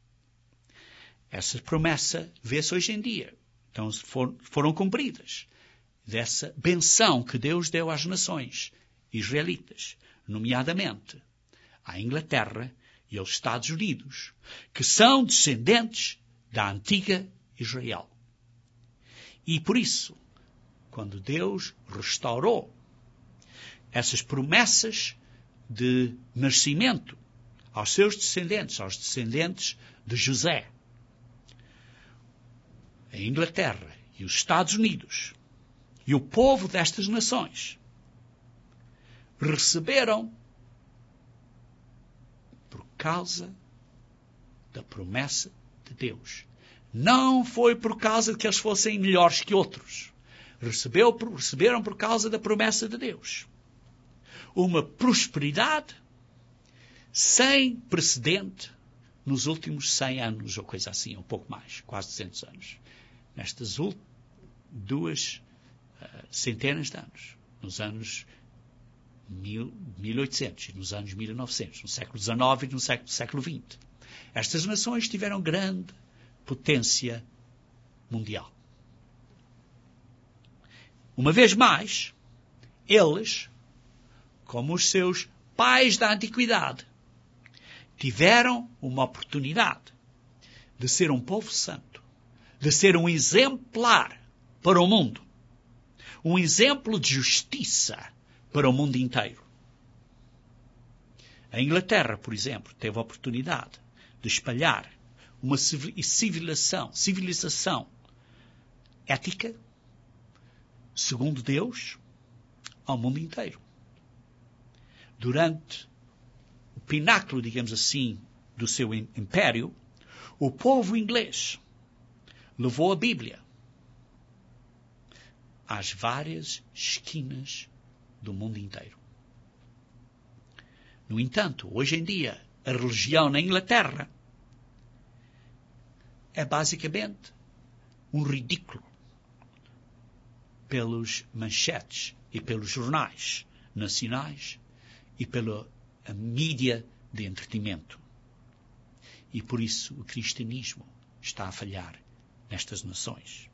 Essa promessa vê-se hoje em dia. Então foram cumpridas. Dessa benção que Deus deu às nações israelitas, nomeadamente à Inglaterra e aos Estados Unidos, que são descendentes da antiga Israel. E por isso, quando Deus restaurou essas promessas de nascimento aos seus descendentes, aos descendentes de José, a Inglaterra e os Estados Unidos e o povo destas nações receberam por causa da promessa de Deus. Não foi por causa de que eles fossem melhores que outros. Receberam por causa da promessa de Deus. Uma prosperidade sem precedente nos últimos 100 anos, ou coisa assim, um pouco mais, quase 200 anos. Nestas duas centenas de anos, nos anos 1800 e nos anos 1900, no século XIX e no século XX. Estas nações tiveram grande potência mundial. Uma vez mais, eles, como os seus pais da antiguidade, tiveram uma oportunidade de ser um povo santo, de ser um exemplar para o mundo, um exemplo de justiça para o mundo inteiro. A Inglaterra, por exemplo, teve a oportunidade de espalhar uma civilização ética, segundo Deus, ao mundo inteiro. Durante o pináculo, digamos assim, do seu império, o povo inglês levou a Bíblia às várias esquinas do mundo inteiro. No entanto, hoje em dia, a religião na Inglaterra é basicamente um ridículo pelos manchetes e pelos jornais nacionais e pela mídia de entretenimento. E por isso o cristianismo está a falhar nestas nações.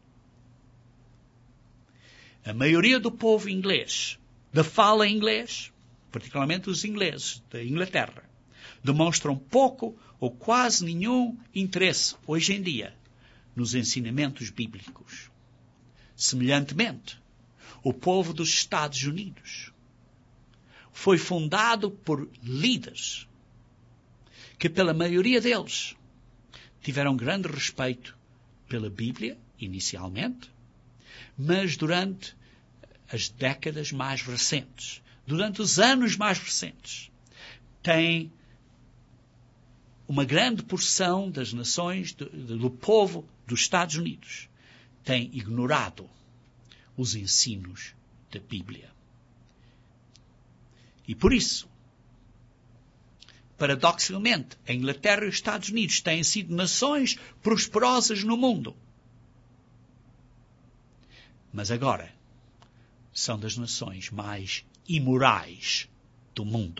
A maioria do povo inglês, da fala inglês, particularmente os ingleses da Inglaterra, demonstram pouco ou quase nenhum interesse hoje em dia nos ensinamentos bíblicos. Semelhantemente, o povo dos Estados Unidos foi fundado por líderes que, pela maioria deles, tiveram grande respeito pela Bíblia, inicialmente, mas durante as décadas mais recentes, durante os anos mais recentes, tem uma grande porção das nações, do povo dos Estados Unidos, tem ignorado os ensinos da Bíblia. E por isso, paradoxalmente, a Inglaterra e os Estados Unidos têm sido nações prosperosas no mundo. Mas agora são das nações mais imorais do mundo.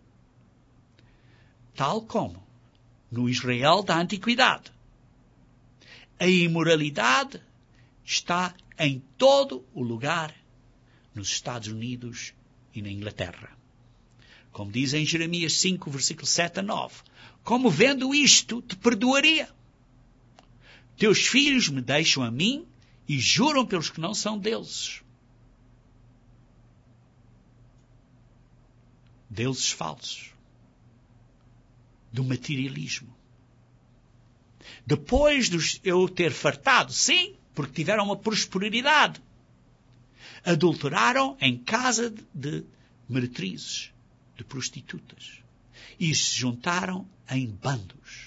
Tal como no Israel da Antiguidade, a imoralidade está em todo o lugar nos Estados Unidos e na Inglaterra. como diz em Jeremias 5, versículo 7 a 9. Como vendo isto, te perdoaria. Teus filhos me deixam a mim e juram pelos que não são deuses. Deuses falsos. Do materialismo. Depois de eu ter fartado, sim, porque tiveram uma prosperidade, adulteraram em casa de meretrizes, de prostitutas, e se juntaram em bandos.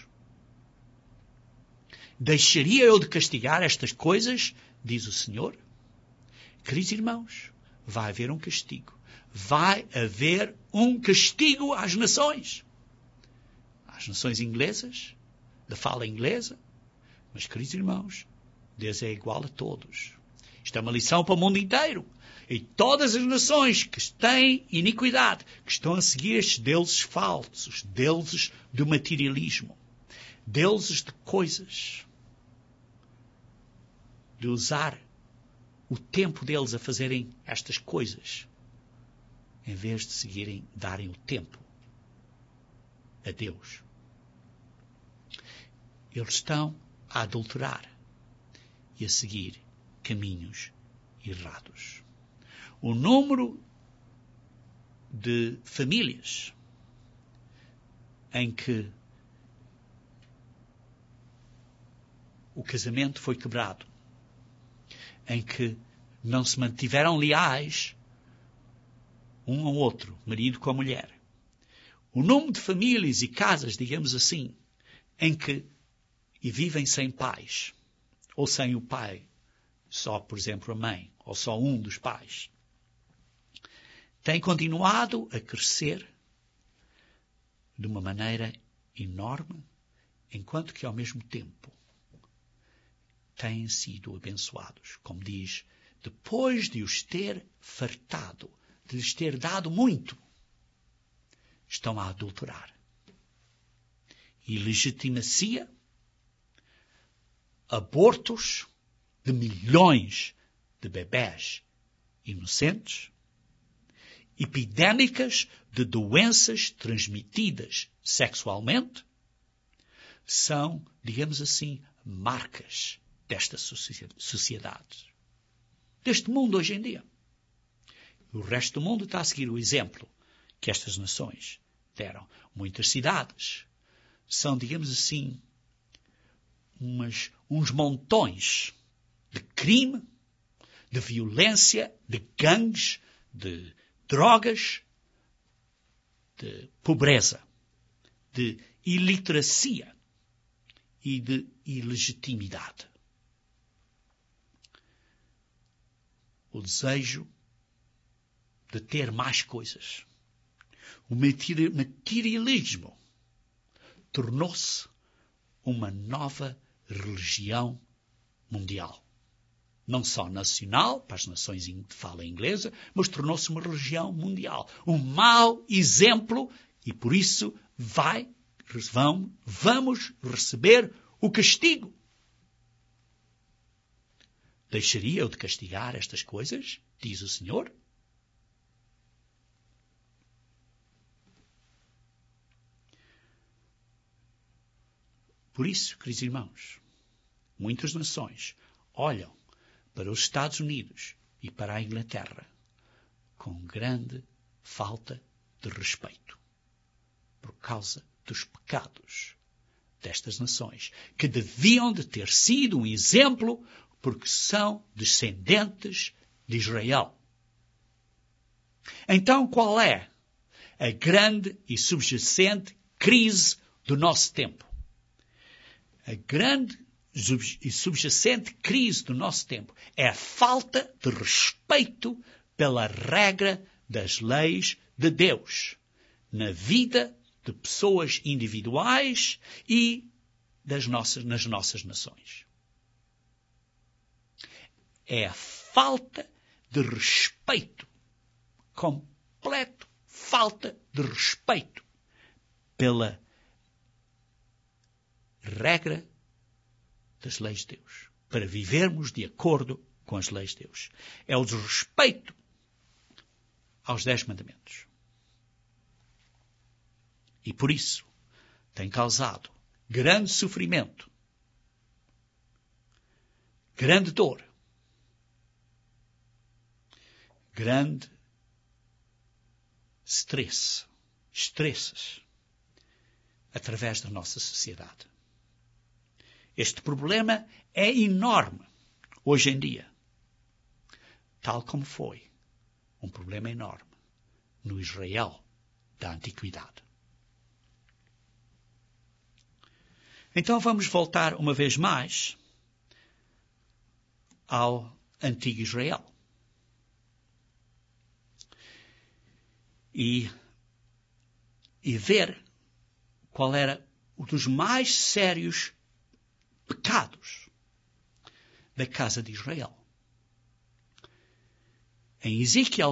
Deixaria eu de castigar estas coisas, diz o Senhor? Queridos irmãos, vai haver um castigo. Vai haver um castigo às nações. Às nações inglesas, da fala inglesa. Mas, queridos irmãos, Deus é igual a todos. Isto é uma lição para o mundo inteiro. E todas as nações que têm iniquidade, que estão a seguir estes deuses falsos, deuses do materialismo, deuses de coisas, de usar o tempo deles a fazerem estas coisas, em vez de seguirem, darem o tempo a Deus. Eles estão a adulterar e a seguir caminhos errados. O número de famílias em que o casamento foi quebrado, em que não se mantiveram leais um ao outro, marido com a mulher. O número de famílias e casas, digamos assim, em que vivem sem pais, ou sem o pai, só, por exemplo, a mãe, ou só um dos pais, tem continuado a crescer de uma maneira enorme, enquanto que, ao mesmo tempo, têm sido abençoados. Como diz, depois de os ter fartado, de lhes ter dado muito, estão a adulterar. E legitimacia abortos de milhões de bebés inocentes, epidémicas de doenças transmitidas sexualmente, são, digamos assim, marcas desta sociedade, deste mundo hoje em dia. O resto do mundo está a seguir o exemplo que estas nações deram. Muitas cidades são, digamos assim, uns montões de crime, de violência, de gangues, de drogas, de pobreza, de iliteracia e de ilegitimidade. O desejo de ter mais coisas. O materialismo tornou-se uma nova religião mundial. Não só nacional, para as nações de fala inglesa, mas tornou-se uma religião mundial. Um mau exemplo, e por isso vamos receber o castigo. Deixaria eu de castigar estas coisas? Diz o Senhor. Por isso, queridos irmãos, muitas nações olham para os Estados Unidos e para a Inglaterra com grande falta de respeito por causa dos pecados destas nações, que deviam de ter sido um exemplo porque são descendentes de Israel. Então, qual é a grande e subjacente crise do nosso tempo? A grande e subjacente crise do nosso tempo é a falta de respeito pela regra das leis de Deus na vida de pessoas individuais e nas nossas nações. É a falta de respeito, completo falta de respeito pela regra das leis de Deus, para vivermos de acordo com as leis de Deus. É o desrespeito aos 10 mandamentos. E por isso tem causado grande sofrimento, grande dor, grande estresses através da nossa sociedade. Este problema é enorme hoje em dia, tal como foi um problema enorme no Israel da Antiguidade. Então vamos voltar uma vez mais ao antigo Israel. E ver qual era um dos mais sérios pecados da casa de Israel. Em Ezequiel,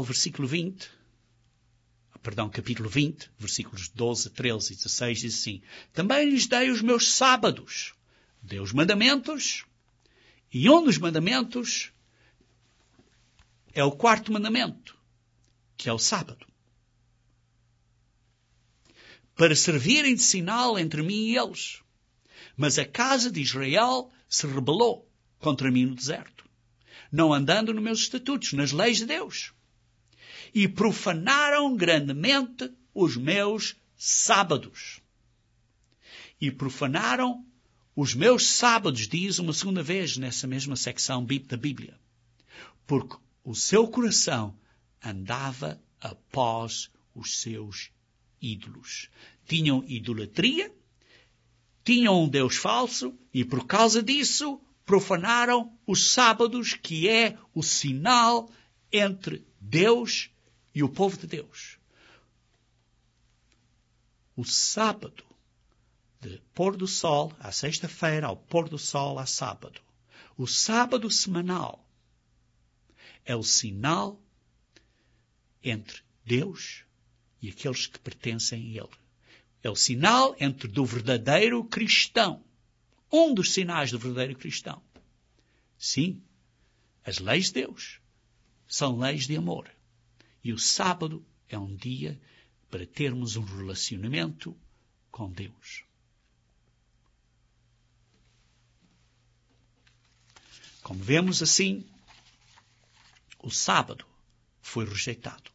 capítulo 20, versículos 12, 13 e 16, diz assim: também lhes dei os meus sábados, dei os mandamentos, e um dos mandamentos é o quarto mandamento, que é o sábado, para servirem de sinal entre mim e eles. Mas a casa de Israel se rebelou contra mim no deserto, não andando nos meus estatutos, nas leis de Deus. E profanaram grandemente os meus sábados. E profanaram os meus sábados, diz uma segunda vez nessa mesma secção da Bíblia. Porque o seu coração andava após os seus ídolos. Tinham idolatria, tinham um Deus falso e por causa disso profanaram os sábados, que é o sinal entre Deus e o povo de Deus. O sábado, de pôr do sol à sexta-feira, ao pôr do sol à sábado. O sábado semanal é o sinal entre Deus e aqueles que pertencem a Ele. É o sinal do verdadeiro cristão. Um dos sinais do verdadeiro cristão. Sim, as leis de Deus são leis de amor. E o sábado é um dia para termos um relacionamento com Deus. Como vemos assim, o sábado foi rejeitado.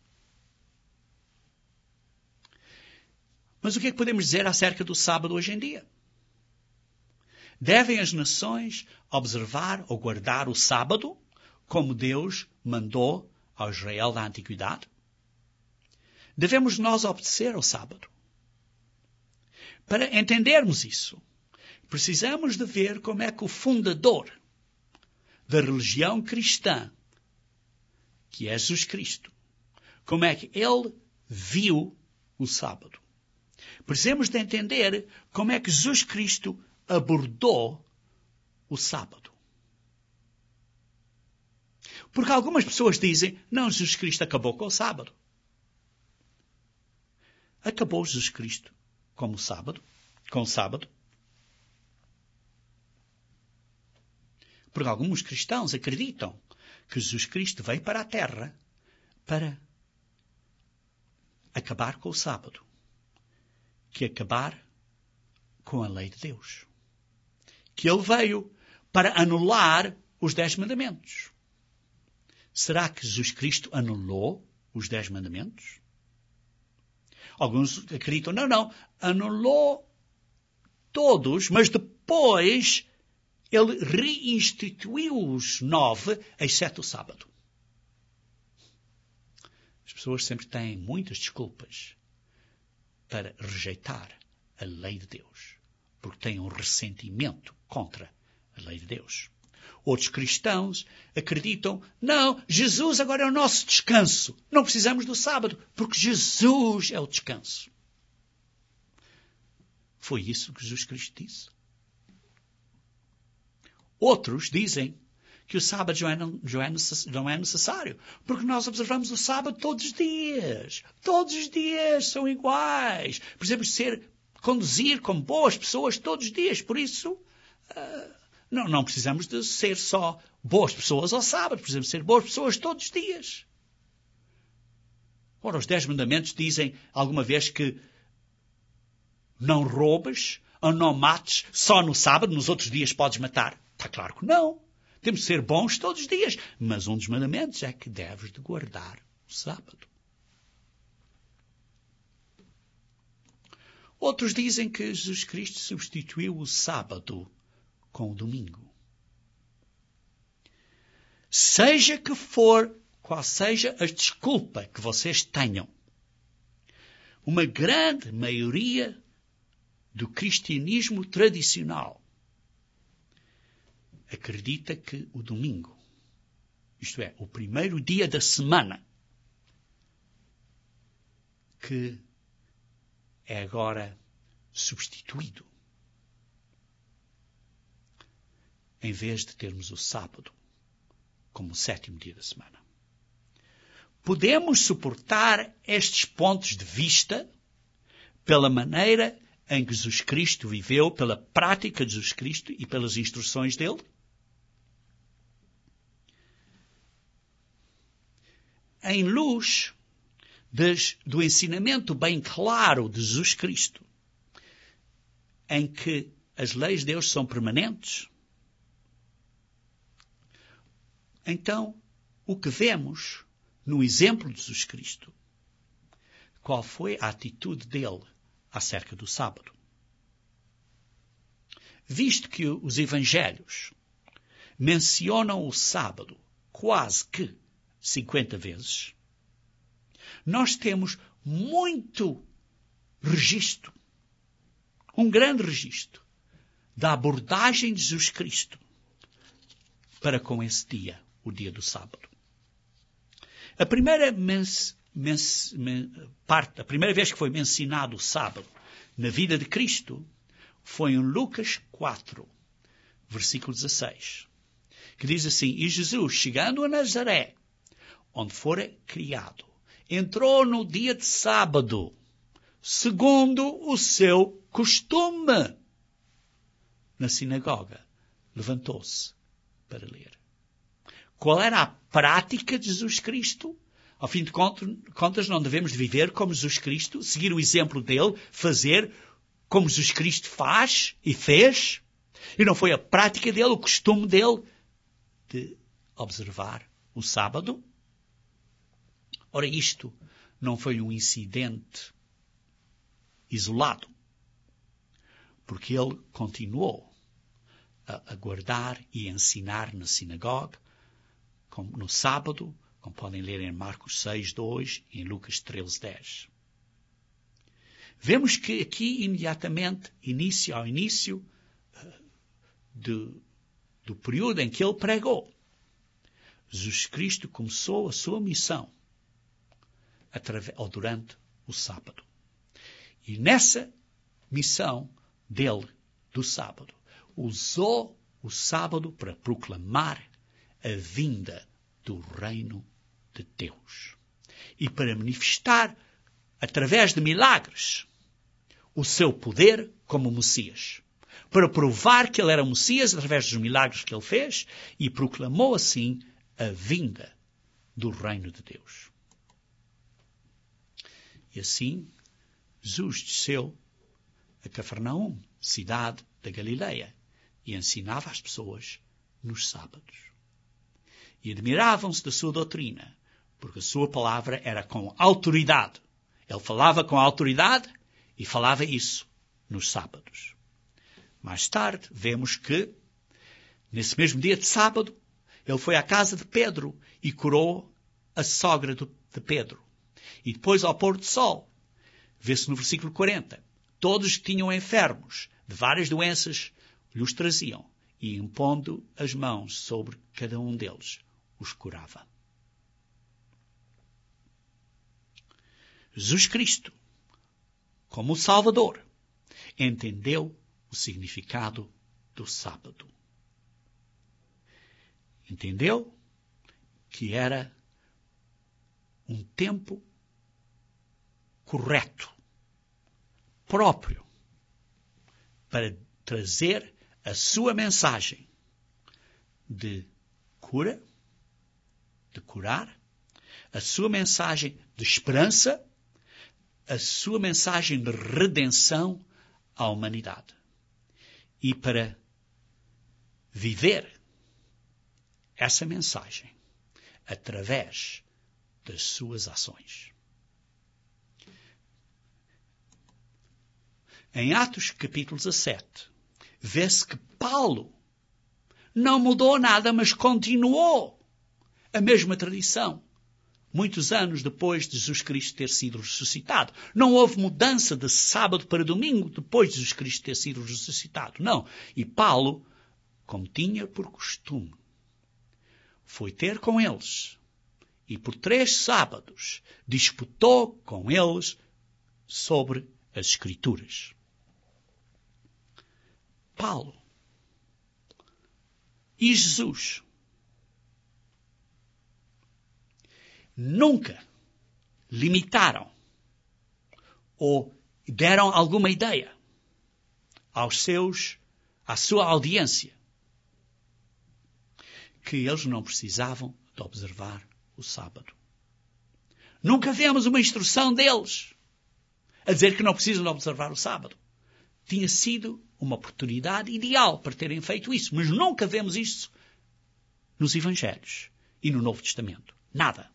Mas o que é que podemos dizer acerca do sábado hoje em dia? Devem as nações observar ou guardar o sábado como Deus mandou ao Israel da Antiguidade? Devemos nós obedecer ao sábado? Para entendermos isso, precisamos de ver como é que o fundador da religião cristã, que é Jesus Cristo, como é que ele viu o sábado. Precisamos de entender como é que Jesus Cristo abordou o sábado. Porque algumas pessoas dizem, não, Jesus Cristo acabou com o sábado. Acabou Jesus Cristo com o sábado? Porque alguns cristãos acreditam que Jesus Cristo veio para a terra para acabar com o sábado. Que acabar com a lei de Deus. Que ele veio para anular os 10 mandamentos. Será que Jesus Cristo anulou os 10 mandamentos? Alguns acreditam, não, anulou todos, mas depois ele reinstituiu os 9, exceto o sábado. As pessoas sempre têm muitas desculpas para rejeitar a lei de Deus, porque têm um ressentimento contra a lei de Deus. Outros cristãos acreditam, não, Jesus agora é o nosso descanso. Não precisamos do sábado, porque Jesus é o descanso. Foi isso que Jesus Cristo disse. Outros dizem que o sábado não é necessário, porque nós observamos o sábado todos os dias. Todos os dias são iguais. Precisamos conduzir como boas pessoas todos os dias. Por isso, não precisamos de ser só boas pessoas ao sábado. Precisamos ser boas pessoas todos os dias. Ora, os 10 mandamentos dizem alguma vez que não roubes, ou não mates só no sábado, nos outros dias podes matar. Está claro que não. Temos de ser bons todos os dias. Mas um dos mandamentos é que deves de guardar o sábado. Outros dizem que Jesus Cristo substituiu o sábado com o domingo. Seja que for, qual seja a desculpa que vocês tenham, uma grande maioria do cristianismo tradicional acredita que o domingo, isto é, o primeiro dia da semana, que é agora substituído, em vez de termos o sábado como o 7º dia da semana. Podemos suportar estes pontos de vista pela maneira em que Jesus Cristo viveu, pela prática de Jesus Cristo e pelas instruções dele? Em luz do ensinamento bem claro de Jesus Cristo, em que as leis de Deus são permanentes, então, o que vemos no exemplo de Jesus Cristo, qual foi a atitude dele acerca do sábado? Visto que os evangelhos mencionam o sábado quase que 50 vezes, nós temos muito registro, um grande registro, da abordagem de Jesus Cristo para com esse dia, o dia do sábado. A primeira a primeira vez que foi mencionado o sábado na vida de Cristo foi em Lucas 4, versículo 16, que diz assim: E Jesus, chegando a Nazaré, onde fora criado, entrou no dia de sábado, segundo o seu costume. Na sinagoga, levantou-se para ler. Qual era a prática de Jesus Cristo? Ao fim de contas, não devemos de viver como Jesus Cristo, seguir o exemplo dele, fazer como Jesus Cristo faz e fez? E não foi a prática dele, o costume dele, de observar o sábado? Ora, isto não foi um incidente isolado, porque ele continuou a guardar e ensinar na sinagoga, no sábado, como podem ler em Marcos 6, 2 e em Lucas 13, 10. Vemos que aqui, imediatamente, ao início do período em que ele pregou, Jesus Cristo começou a sua missão durante o sábado. E nessa missão dele, do sábado, usou o sábado para proclamar a vinda do reino de Deus. E para manifestar, através de milagres, o seu poder como Messias. Para provar que ele era o Messias através dos milagres que ele fez e proclamou assim a vinda do reino de Deus. E assim, Jesus desceu a Cafarnaum, cidade da Galileia, e ensinava as pessoas nos sábados. E admiravam-se da sua doutrina, porque a sua palavra era com autoridade. Ele falava com autoridade e falava isso nos sábados. Mais tarde, vemos que, nesse mesmo dia de sábado, ele foi à casa de Pedro e curou a sogra de Pedro. E depois, ao pôr do sol, vê-se no versículo 40, todos que tinham enfermos de várias doenças lhes traziam, e impondo as mãos sobre cada um deles, os curava. Jesus Cristo, como o Salvador, entendeu o significado do sábado. Entendeu que era um tempo correto, próprio, para trazer a sua mensagem de cura, de curar, a sua mensagem de esperança, a sua mensagem de redenção à humanidade e para viver essa mensagem através das suas ações. Em Atos capítulo 17, vê-se que Paulo não mudou nada, mas continuou a mesma tradição. Muitos anos depois de Jesus Cristo ter sido ressuscitado. Não houve mudança de sábado para domingo depois de Jesus Cristo ter sido ressuscitado. Não. E Paulo, como tinha por costume, foi ter com eles e por 3 sábados disputou com eles sobre as Escrituras. Paulo e Jesus nunca limitaram ou deram alguma ideia à sua audiência que eles não precisavam de observar o sábado. Nunca vemos uma instrução deles a dizer que não precisam de observar o sábado. Tinha sido uma oportunidade ideal para terem feito isso, mas nunca vemos isso nos Evangelhos e no Novo Testamento. Nada.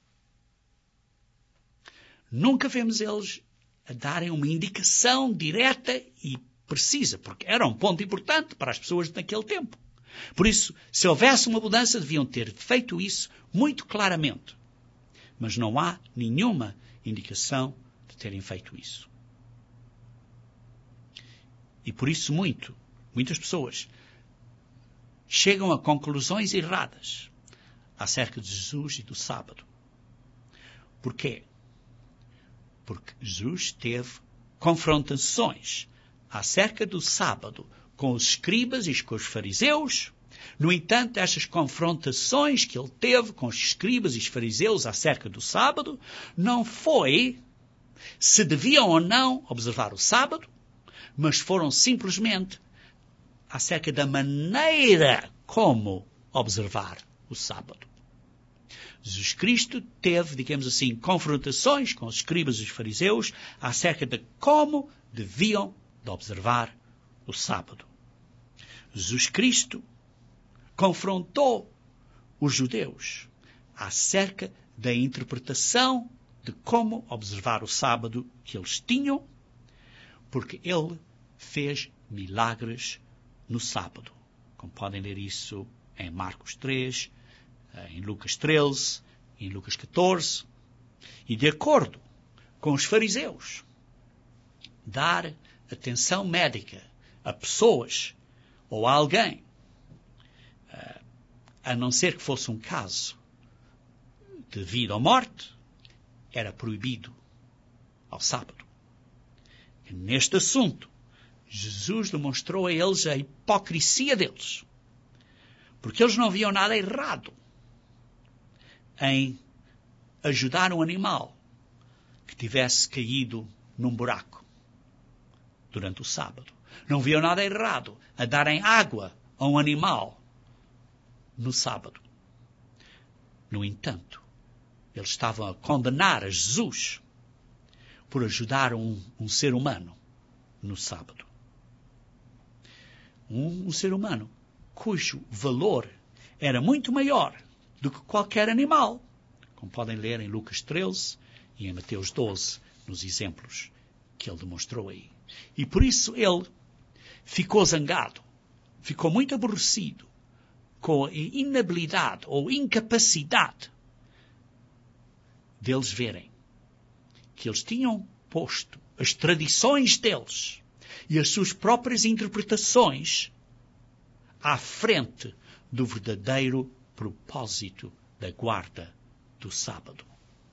Nunca vemos eles a darem uma indicação direta e precisa, porque era um ponto importante para as pessoas naquele tempo. Por isso, se houvesse uma mudança, deviam ter feito isso muito claramente. Mas não há nenhuma indicação de terem feito isso. E por isso muitas pessoas chegam a conclusões erradas acerca de Jesus e do sábado. Porquê? Porque Jesus teve confrontações acerca do sábado com os escribas e com os fariseus. No entanto, estas confrontações que ele teve com os escribas e os fariseus acerca do sábado não foi se deviam ou não observar o sábado, mas foram simplesmente acerca da maneira como observar o sábado. Jesus Cristo teve, digamos assim, confrontações com os escribas e os fariseus acerca de como deviam de observar o sábado. Jesus Cristo confrontou os judeus acerca da interpretação de como observar o sábado que eles tinham, porque ele fez milagres no sábado. Como podem ler isso em Marcos 3, em Lucas 13, em Lucas 14. E de acordo com os fariseus, dar atenção médica a pessoas ou a alguém, a não ser que fosse um caso de vida ou morte, era proibido ao sábado. E neste assunto, Jesus demonstrou a eles a hipocrisia deles, porque eles não viam nada errado em ajudar um animal que tivesse caído num buraco durante o sábado. Não viam nada errado a darem água a um animal no sábado. No entanto, eles estavam a condenar a Jesus por ajudar um ser humano no sábado. Um ser humano cujo valor era muito maior do que qualquer animal, como podem ler em Lucas 13 e em Mateus 12, nos exemplos que ele demonstrou aí. E por isso ele ficou zangado, ficou muito aborrecido com a inabilidade ou incapacidade deles verem que eles tinham posto as tradições deles e as suas próprias interpretações à frente do verdadeiro propósito da guarda do sábado.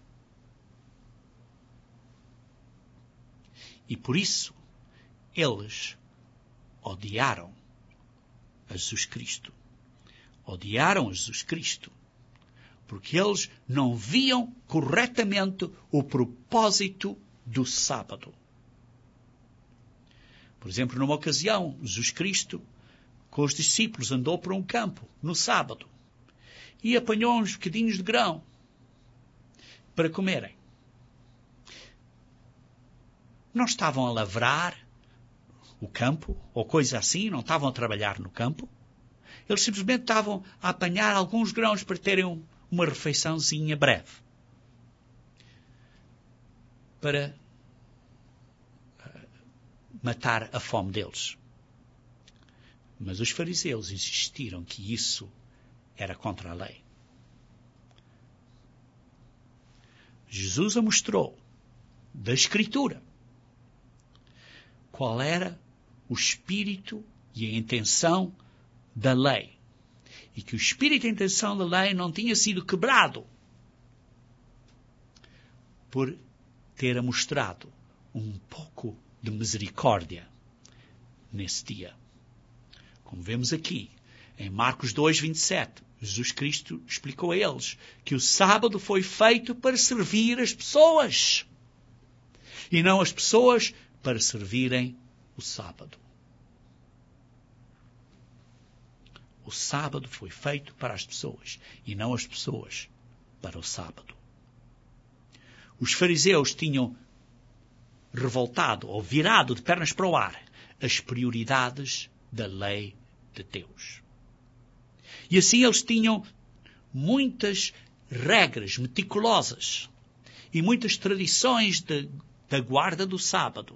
E por isso, eles odiaram a Jesus Cristo. Odiaram a Jesus Cristo, porque eles não viam corretamente o propósito do sábado. Por exemplo, numa ocasião, Jesus Cristo, com os discípulos, andou por um campo no sábado e apanhou uns bocadinhos de grão para comerem. Não estavam a lavrar o campo, ou coisa assim, não estavam a trabalhar no campo. Eles simplesmente estavam a apanhar alguns grãos para terem uma refeiçãozinha breve. Para matar a fome deles. Mas os fariseus insistiram que isso era contra a lei. Jesus a mostrou da Escritura qual era o espírito e a intenção da lei. E que o espírito e a intenção da lei não tinha sido quebrado por ter mostrado um pouco de misericórdia nesse dia. Como vemos aqui, em Marcos 2, 27, Jesus Cristo explicou a eles que o sábado foi feito para servir as pessoas e não as pessoas para servirem o sábado. O sábado foi feito para as pessoas e não as pessoas para o sábado. Os fariseus tinham revoltado ou virado de pernas para o ar as prioridades da lei de Deus. E assim eles tinham muitas regras meticulosas e muitas tradições da guarda do sábado.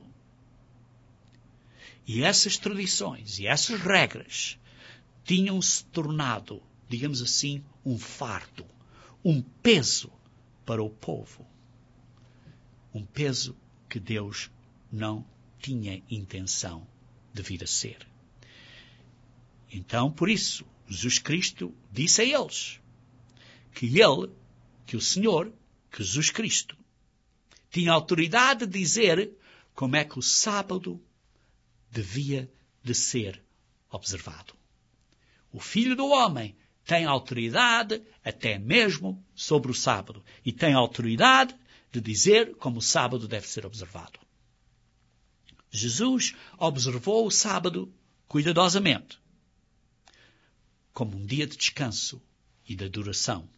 E essas tradições e essas regras tinham-se tornado, digamos assim, um fardo, um peso para o povo. Um peso que Deus não tinha intenção de vir a ser. Então, por isso, Jesus Cristo disse a eles que o Senhor, que Jesus Cristo, tinha autoridade de dizer como é que o sábado devia de ser observado. O Filho do Homem tem autoridade até mesmo sobre o sábado e tem autoridade de dizer como o sábado deve ser observado. Jesus observou o sábado cuidadosamente, como um dia de descanso e de adoração.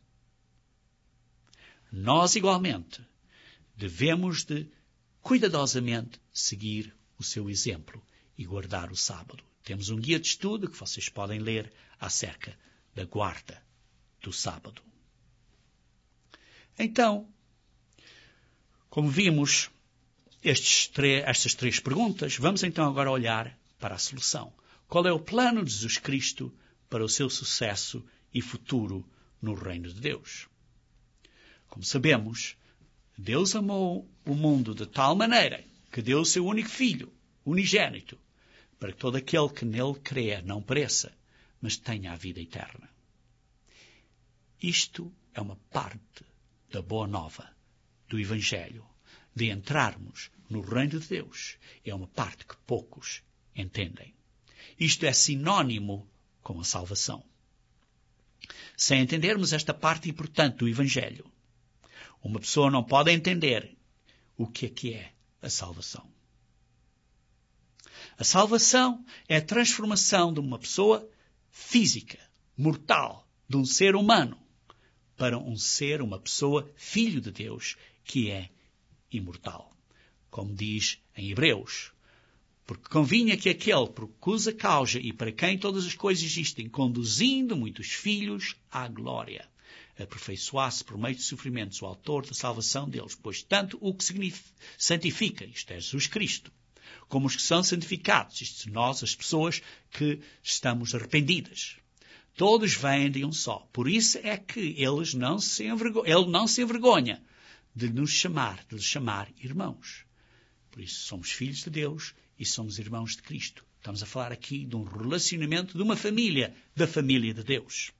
Nós, igualmente, devemos de cuidadosamente seguir o seu exemplo e guardar o sábado. Temos um guia de estudo que vocês podem ler acerca da guarda do sábado. Então, como vimos estas três perguntas, vamos então agora olhar para a solução. Qual é o plano de Jesus Cristo para o seu sucesso e futuro no reino de Deus? Como sabemos, Deus amou o mundo de tal maneira que deu o seu único Filho, unigênito, para que todo aquele que nele crer não pereça, mas tenha a vida eterna. Isto é uma parte da boa nova, do Evangelho, de entrarmos no reino de Deus. É uma parte que poucos entendem. Isto é sinónimo com a salvação. Sem entendermos esta parte importante do Evangelho, uma pessoa não pode entender o que é a salvação. A salvação é a transformação de uma pessoa física, mortal, de um ser humano, para um ser, uma pessoa, filho de Deus, que é imortal. Como diz em Hebreus, porque convinha que aquele por cuja causa e para quem todas as coisas existem, conduzindo muitos filhos à glória, aperfeiçoasse por meio de sofrimentos o autor da salvação deles, pois tanto o que santifica, isto é, Jesus Cristo, como os que são santificados, isto é, nós, as pessoas que estamos arrependidas. Todos vêm de um só. Por isso é que ele não se envergonha de nos chamar, de lhes chamar irmãos. Por isso somos filhos de Deus e somos irmãos de Cristo. Estamos a falar aqui de um relacionamento de uma família, da família de Deus.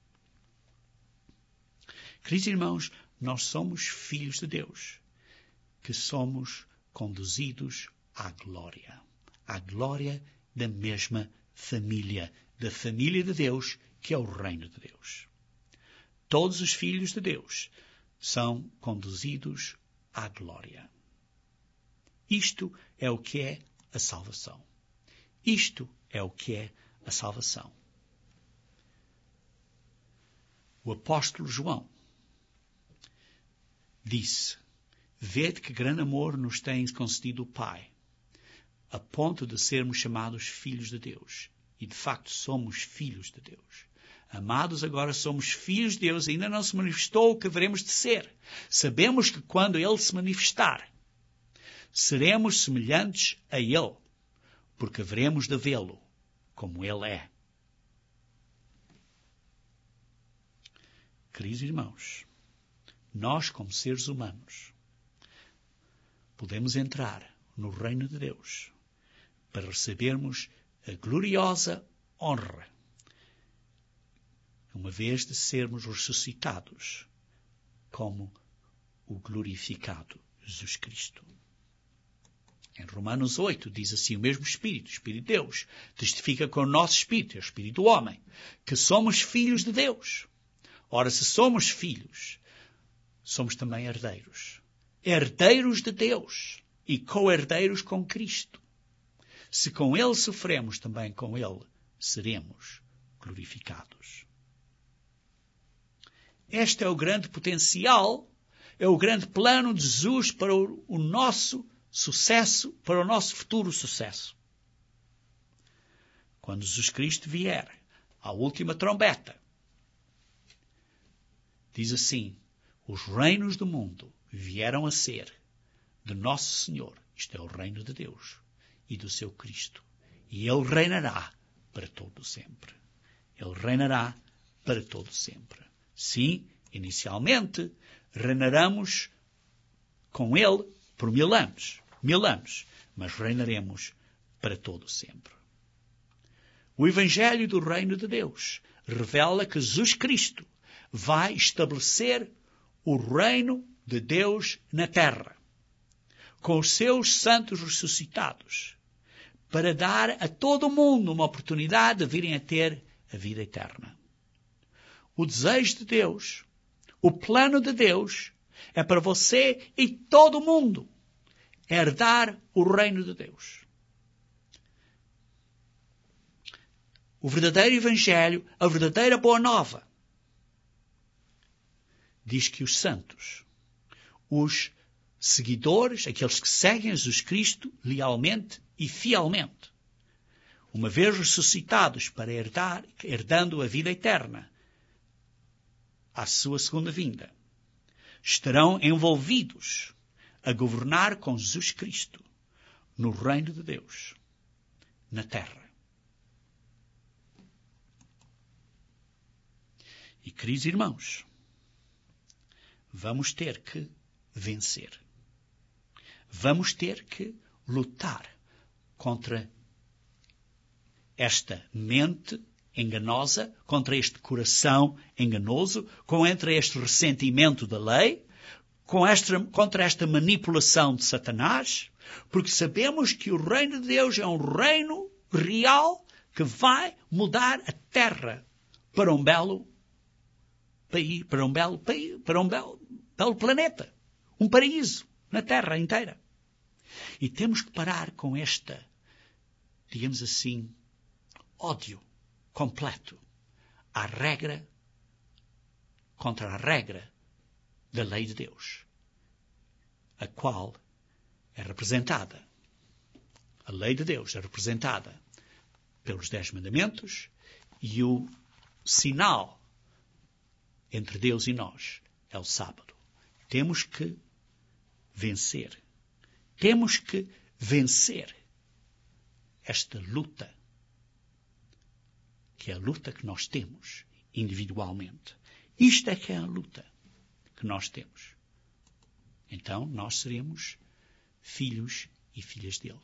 Queridos irmãos, nós somos filhos de Deus, que somos conduzidos à glória da mesma família, da família de Deus, que é o reino de Deus. Todos os filhos de Deus são conduzidos à glória. Isto é o que é a salvação. Isto é o que é a salvação. O apóstolo João disse: vede que grande amor nos tem concedido o Pai, a ponto de sermos chamados filhos de Deus. E, de facto, somos filhos de Deus. Amados, agora somos filhos de Deus. Ainda não se manifestou o que haveremos de ser. Sabemos que quando Ele se manifestar, seremos semelhantes a Ele, porque haveremos de vê-lo como Ele é. Queridos irmãos, nós, como seres humanos, podemos entrar no reino de Deus para recebermos a gloriosa honra, uma vez de sermos ressuscitados como o glorificado Jesus Cristo. Em Romanos 8 diz assim, o mesmo Espírito, o Espírito de Deus, testifica com o nosso Espírito, o Espírito do homem, que somos filhos de Deus. Ora, se somos filhos, somos também herdeiros. Herdeiros de Deus e co-herdeiros com Cristo. Se com Ele sofremos, também com Ele seremos glorificados. Este é o grande potencial, é o grande plano de Jesus para o nosso sucesso, para o nosso futuro sucesso. Quando Jesus Cristo vier, à última trombeta, diz assim, os reinos do mundo vieram a ser de Nosso Senhor, isto é o reino de Deus, e do seu Cristo. E Ele reinará para todo sempre. Ele reinará para todo sempre. Sim, inicialmente, reinaremos com Ele por 1000 anos, mas reinaremos para todo sempre. O Evangelho do Reino de Deus revela que Jesus Cristo vai estabelecer o reino de Deus na terra, com os seus santos ressuscitados, para dar a todo o mundo uma oportunidade de virem a ter a vida eterna. O desejo de Deus, o plano de Deus, é para você e todo o mundo herdar o reino de Deus. O verdadeiro Evangelho, a verdadeira Boa Nova, diz que os santos, os seguidores, aqueles que seguem Jesus Cristo lealmente e fielmente, uma vez ressuscitados para herdando a vida eterna, à sua segunda vinda, estarão envolvidos a governar com Jesus Cristo no reino de Deus, na terra. E, queridos irmãos, vamos ter que vencer. Vamos ter que lutar contra esta mente enganosa, contra este coração enganoso, contra este ressentimento da lei, contra esta manipulação de Satanás, porque sabemos que o reino de Deus é um reino real que vai mudar a terra para um belo país, para um belo planeta, um paraíso na terra inteira. E temos que parar com esta, digamos assim, ódio completo contra a regra da lei de Deus, a qual é representada, a lei de Deus é representada pelos 10 mandamentos, e o sinal entre Deus e nós é o sábado. Temos que vencer. Temos que vencer esta luta, que é a luta que nós temos individualmente. Isto é que é a luta que nós temos. Então, nós seremos filhos e filhas dele.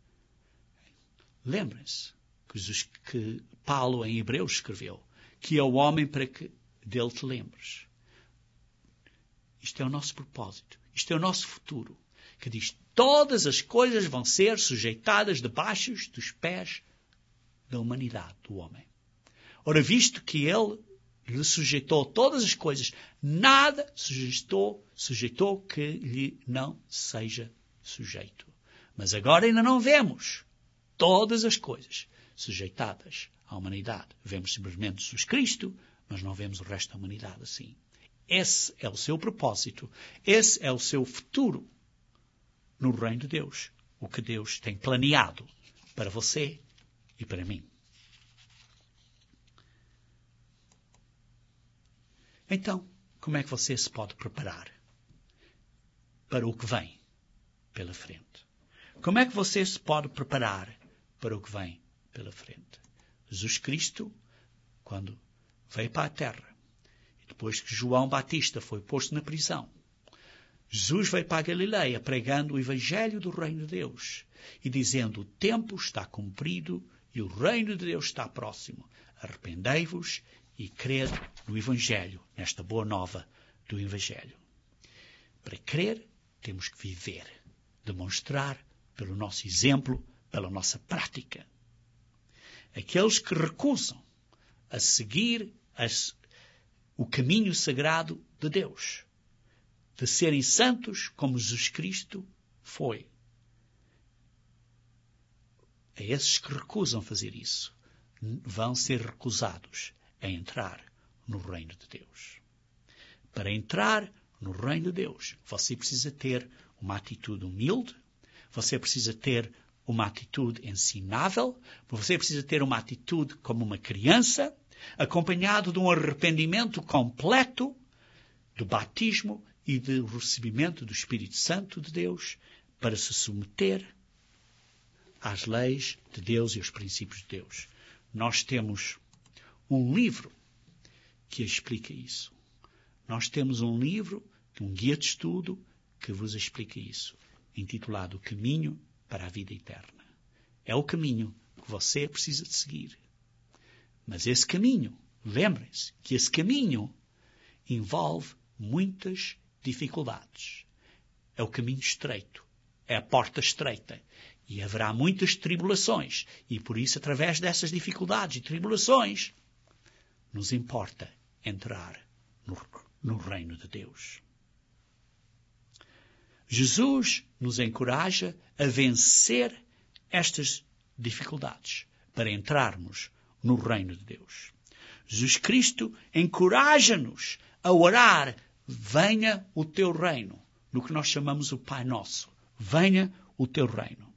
Lembrem-se que Paulo em Hebreus escreveu que é o homem para que dele te lembres. Isto é o nosso propósito. Isto é o nosso futuro. Que diz, todas as coisas vão ser sujeitadas debaixo dos pés da humanidade, do homem. Ora, visto que ele lhe sujeitou todas as coisas, nada sujeitou que lhe não seja sujeito. Mas agora ainda não vemos todas as coisas sujeitadas à humanidade. Vemos simplesmente Jesus Cristo, mas não vemos o resto da humanidade assim. Esse é o seu propósito, esse é o seu futuro no reino de Deus, o que Deus tem planeado para você e para mim. Então, como é que você se pode preparar para o que vem pela frente? Como é que você se pode preparar para o que vem pela frente? Jesus Cristo, quando veio para a terra, e depois que João Batista foi posto na prisão, Jesus veio para a Galileia pregando o Evangelho do Reino de Deus e dizendo: o tempo está cumprido e o Reino de Deus está próximo. Arrependei-vos e crede no Evangelho, nesta boa nova do Evangelho. Para crer, temos que viver, demonstrar pelo nosso exemplo, pela nossa prática. Aqueles que recusam a seguir o caminho sagrado de Deus, de serem santos como Jesus Cristo foi. A esses que recusam fazer isso, vão ser recusados a entrar no reino de Deus. Para entrar no reino de Deus, você precisa ter uma atitude humilde, você precisa ter uma atitude ensinável, você precisa ter uma atitude como uma criança, acompanhado de um arrependimento completo, do batismo e do recebimento do Espírito Santo de Deus, para se submeter às leis de Deus e aos princípios de Deus. Nós temos um livro que explica isso. Nós temos um livro, um guia de estudo, que vos explica isso, intitulado O Caminho para a Vida Eterna. É o caminho que você precisa de seguir. Mas esse caminho, lembrem-se que esse caminho envolve muitas dificuldades. É o caminho estreito, é a porta estreita. E haverá muitas tribulações. E por isso, através dessas dificuldades e tribulações, nos importa entrar no reino de Deus. Jesus nos encoraja a vencer estas dificuldades para entrarmos no reino de Deus. Jesus Cristo encoraja-nos a orar: venha o teu reino, no que nós chamamos o Pai Nosso. Venha o teu reino.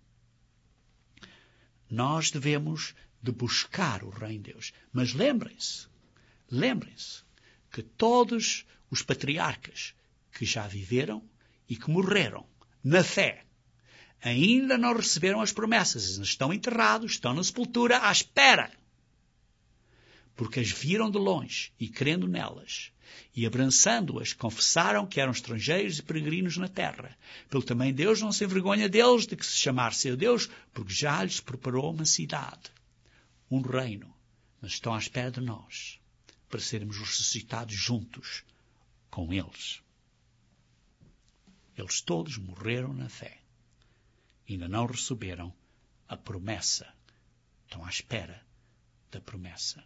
Nós devemos de buscar o reino de Deus. Mas lembrem-se que todos os patriarcas que já viveram e que morreram na fé ainda não receberam as promessas. Estão enterrados, estão na sepultura à espera. Porque as viram de longe e crendo nelas, e abraçando-as, confessaram que eram estrangeiros e peregrinos na terra. Pelo também Deus não se envergonha deles de que se chamar seu Deus, porque já lhes preparou uma cidade, um reino. Mas estão à espera de nós, para sermos ressuscitados juntos com eles. Eles todos morreram na fé. Ainda não receberam a promessa. Estão à espera da promessa.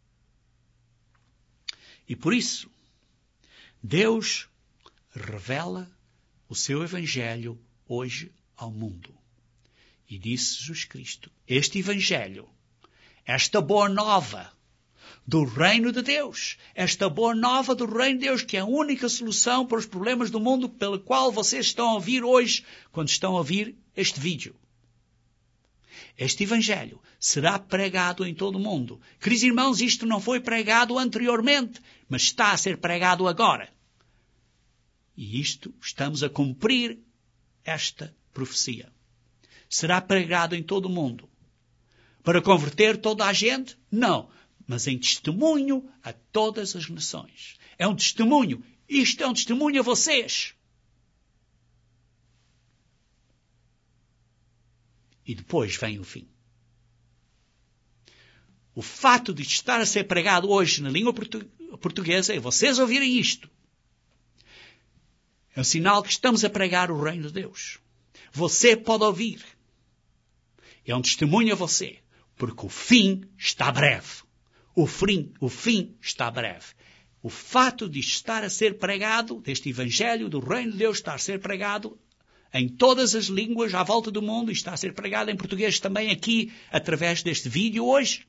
E por isso, Deus revela o seu Evangelho hoje ao mundo. E disse Jesus Cristo: este Evangelho, esta boa nova do reino de Deus, esta boa nova do reino de Deus, que é a única solução para os problemas do mundo pela qual vocês estão a ouvir hoje, quando estão a ouvir este vídeo. Este Evangelho será pregado em todo o mundo. Queridos irmãos, isto não foi pregado anteriormente, mas está a ser pregado agora. E isto, estamos a cumprir esta profecia. Será pregado em todo o mundo. Para converter toda a gente? Não. Mas em testemunho a todas as nações. É um testemunho. Isto é um testemunho a vocês. E depois vem o fim. O fato de estar a ser pregado hoje na língua portuguesa, e vocês ouvirem isto, é um sinal que estamos a pregar o reino de Deus. Você pode ouvir. É um testemunho a você, porque o fim está breve. O fim está breve. O fato de estar a ser pregado, deste Evangelho do reino de Deus estar a ser pregado em todas as línguas à volta do mundo, e está a ser pregado em português também aqui, através deste vídeo hoje,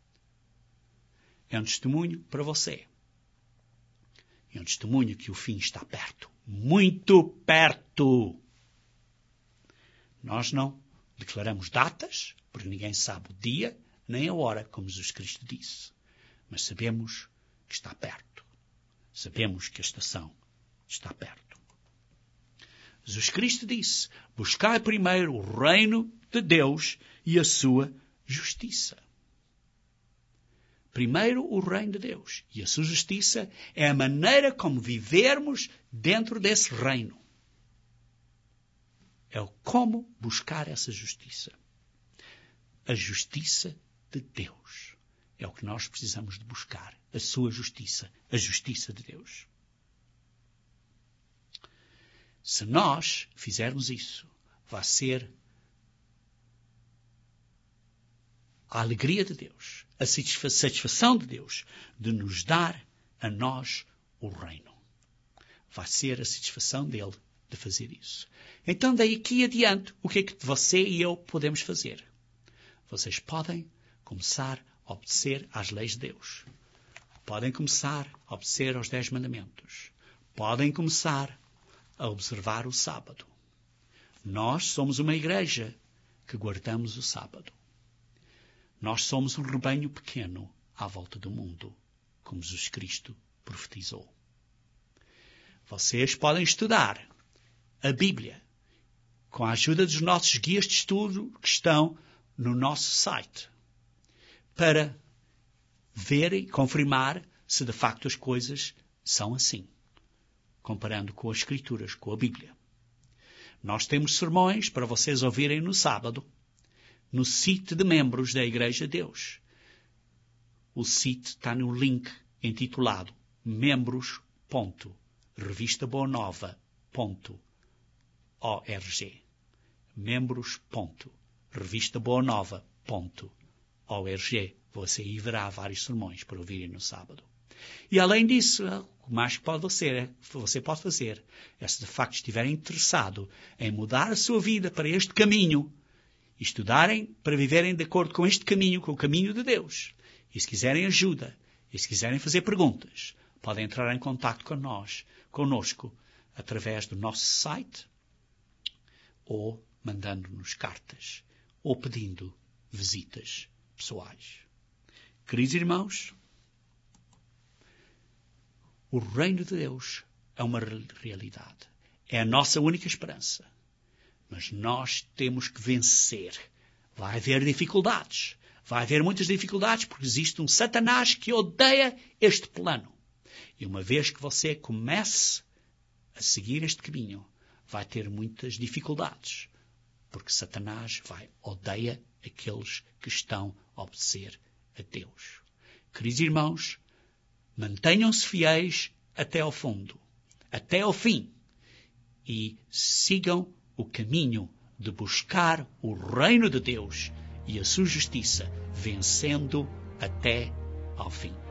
é um testemunho para você. É um testemunho que o fim está perto. Muito perto. Nós não declaramos datas, porque ninguém sabe o dia nem a hora, como Jesus Cristo disse. Mas sabemos que está perto. Sabemos que a estação está perto. Jesus Cristo disse, buscai primeiro o reino de Deus e a sua justiça. Primeiro o reino de Deus e a sua justiça é a maneira como vivermos dentro desse reino. É o como buscar essa justiça. A justiça de Deus. É o que nós precisamos de buscar. A sua justiça. A justiça de Deus. Se nós fizermos isso, vai ser a alegria de Deus, a satisfação de Deus de nos dar a nós o reino. Vai ser a satisfação dele de fazer isso. Então, daqui adiante, o que é que você e eu podemos fazer? Vocês podem começar a obedecer às leis de Deus. Podem começar a obedecer aos 10 mandamentos. Podem começar a observar o sábado. Nós somos uma igreja que guardamos o sábado. Nós somos um rebanho pequeno à volta do mundo, como Jesus Cristo profetizou. Vocês podem estudar a Bíblia com a ajuda dos nossos guias de estudo que estão no nosso site, para ver e confirmar se de facto as coisas são assim, comparando com as Escrituras, com a Bíblia. Nós temos sermões para vocês ouvirem no sábado, no site de membros da Igreja de Deus. O site está no link intitulado membros.revistaboanova.org. membros.revistaboanova.org. Você aí verá vários sermões para ouvirem no sábado. E além disso, o mais que você pode fazer é, se de facto estiverem interessado em mudar a sua vida para este caminho, estudarem para viverem de acordo com este caminho, com o caminho de Deus. E se quiserem ajuda, e se quiserem fazer perguntas, podem entrar em contato conosco, através do nosso site, ou mandando-nos cartas, ou pedindo visitas pessoais. Queridos irmãos, o reino de Deus é uma realidade. É a nossa única esperança. Mas nós temos que vencer. Vai haver dificuldades. Vai haver muitas dificuldades porque existe um Satanás que odeia este plano. E uma vez que você comece a seguir este caminho, vai ter muitas dificuldades. Porque Satanás odeia aqueles que estão a obedecer a Deus. Queridos irmãos, mantenham-se fiéis até ao fundo, até ao fim. E sigam o caminho de buscar o reino de Deus e a sua justiça, vencendo até ao fim.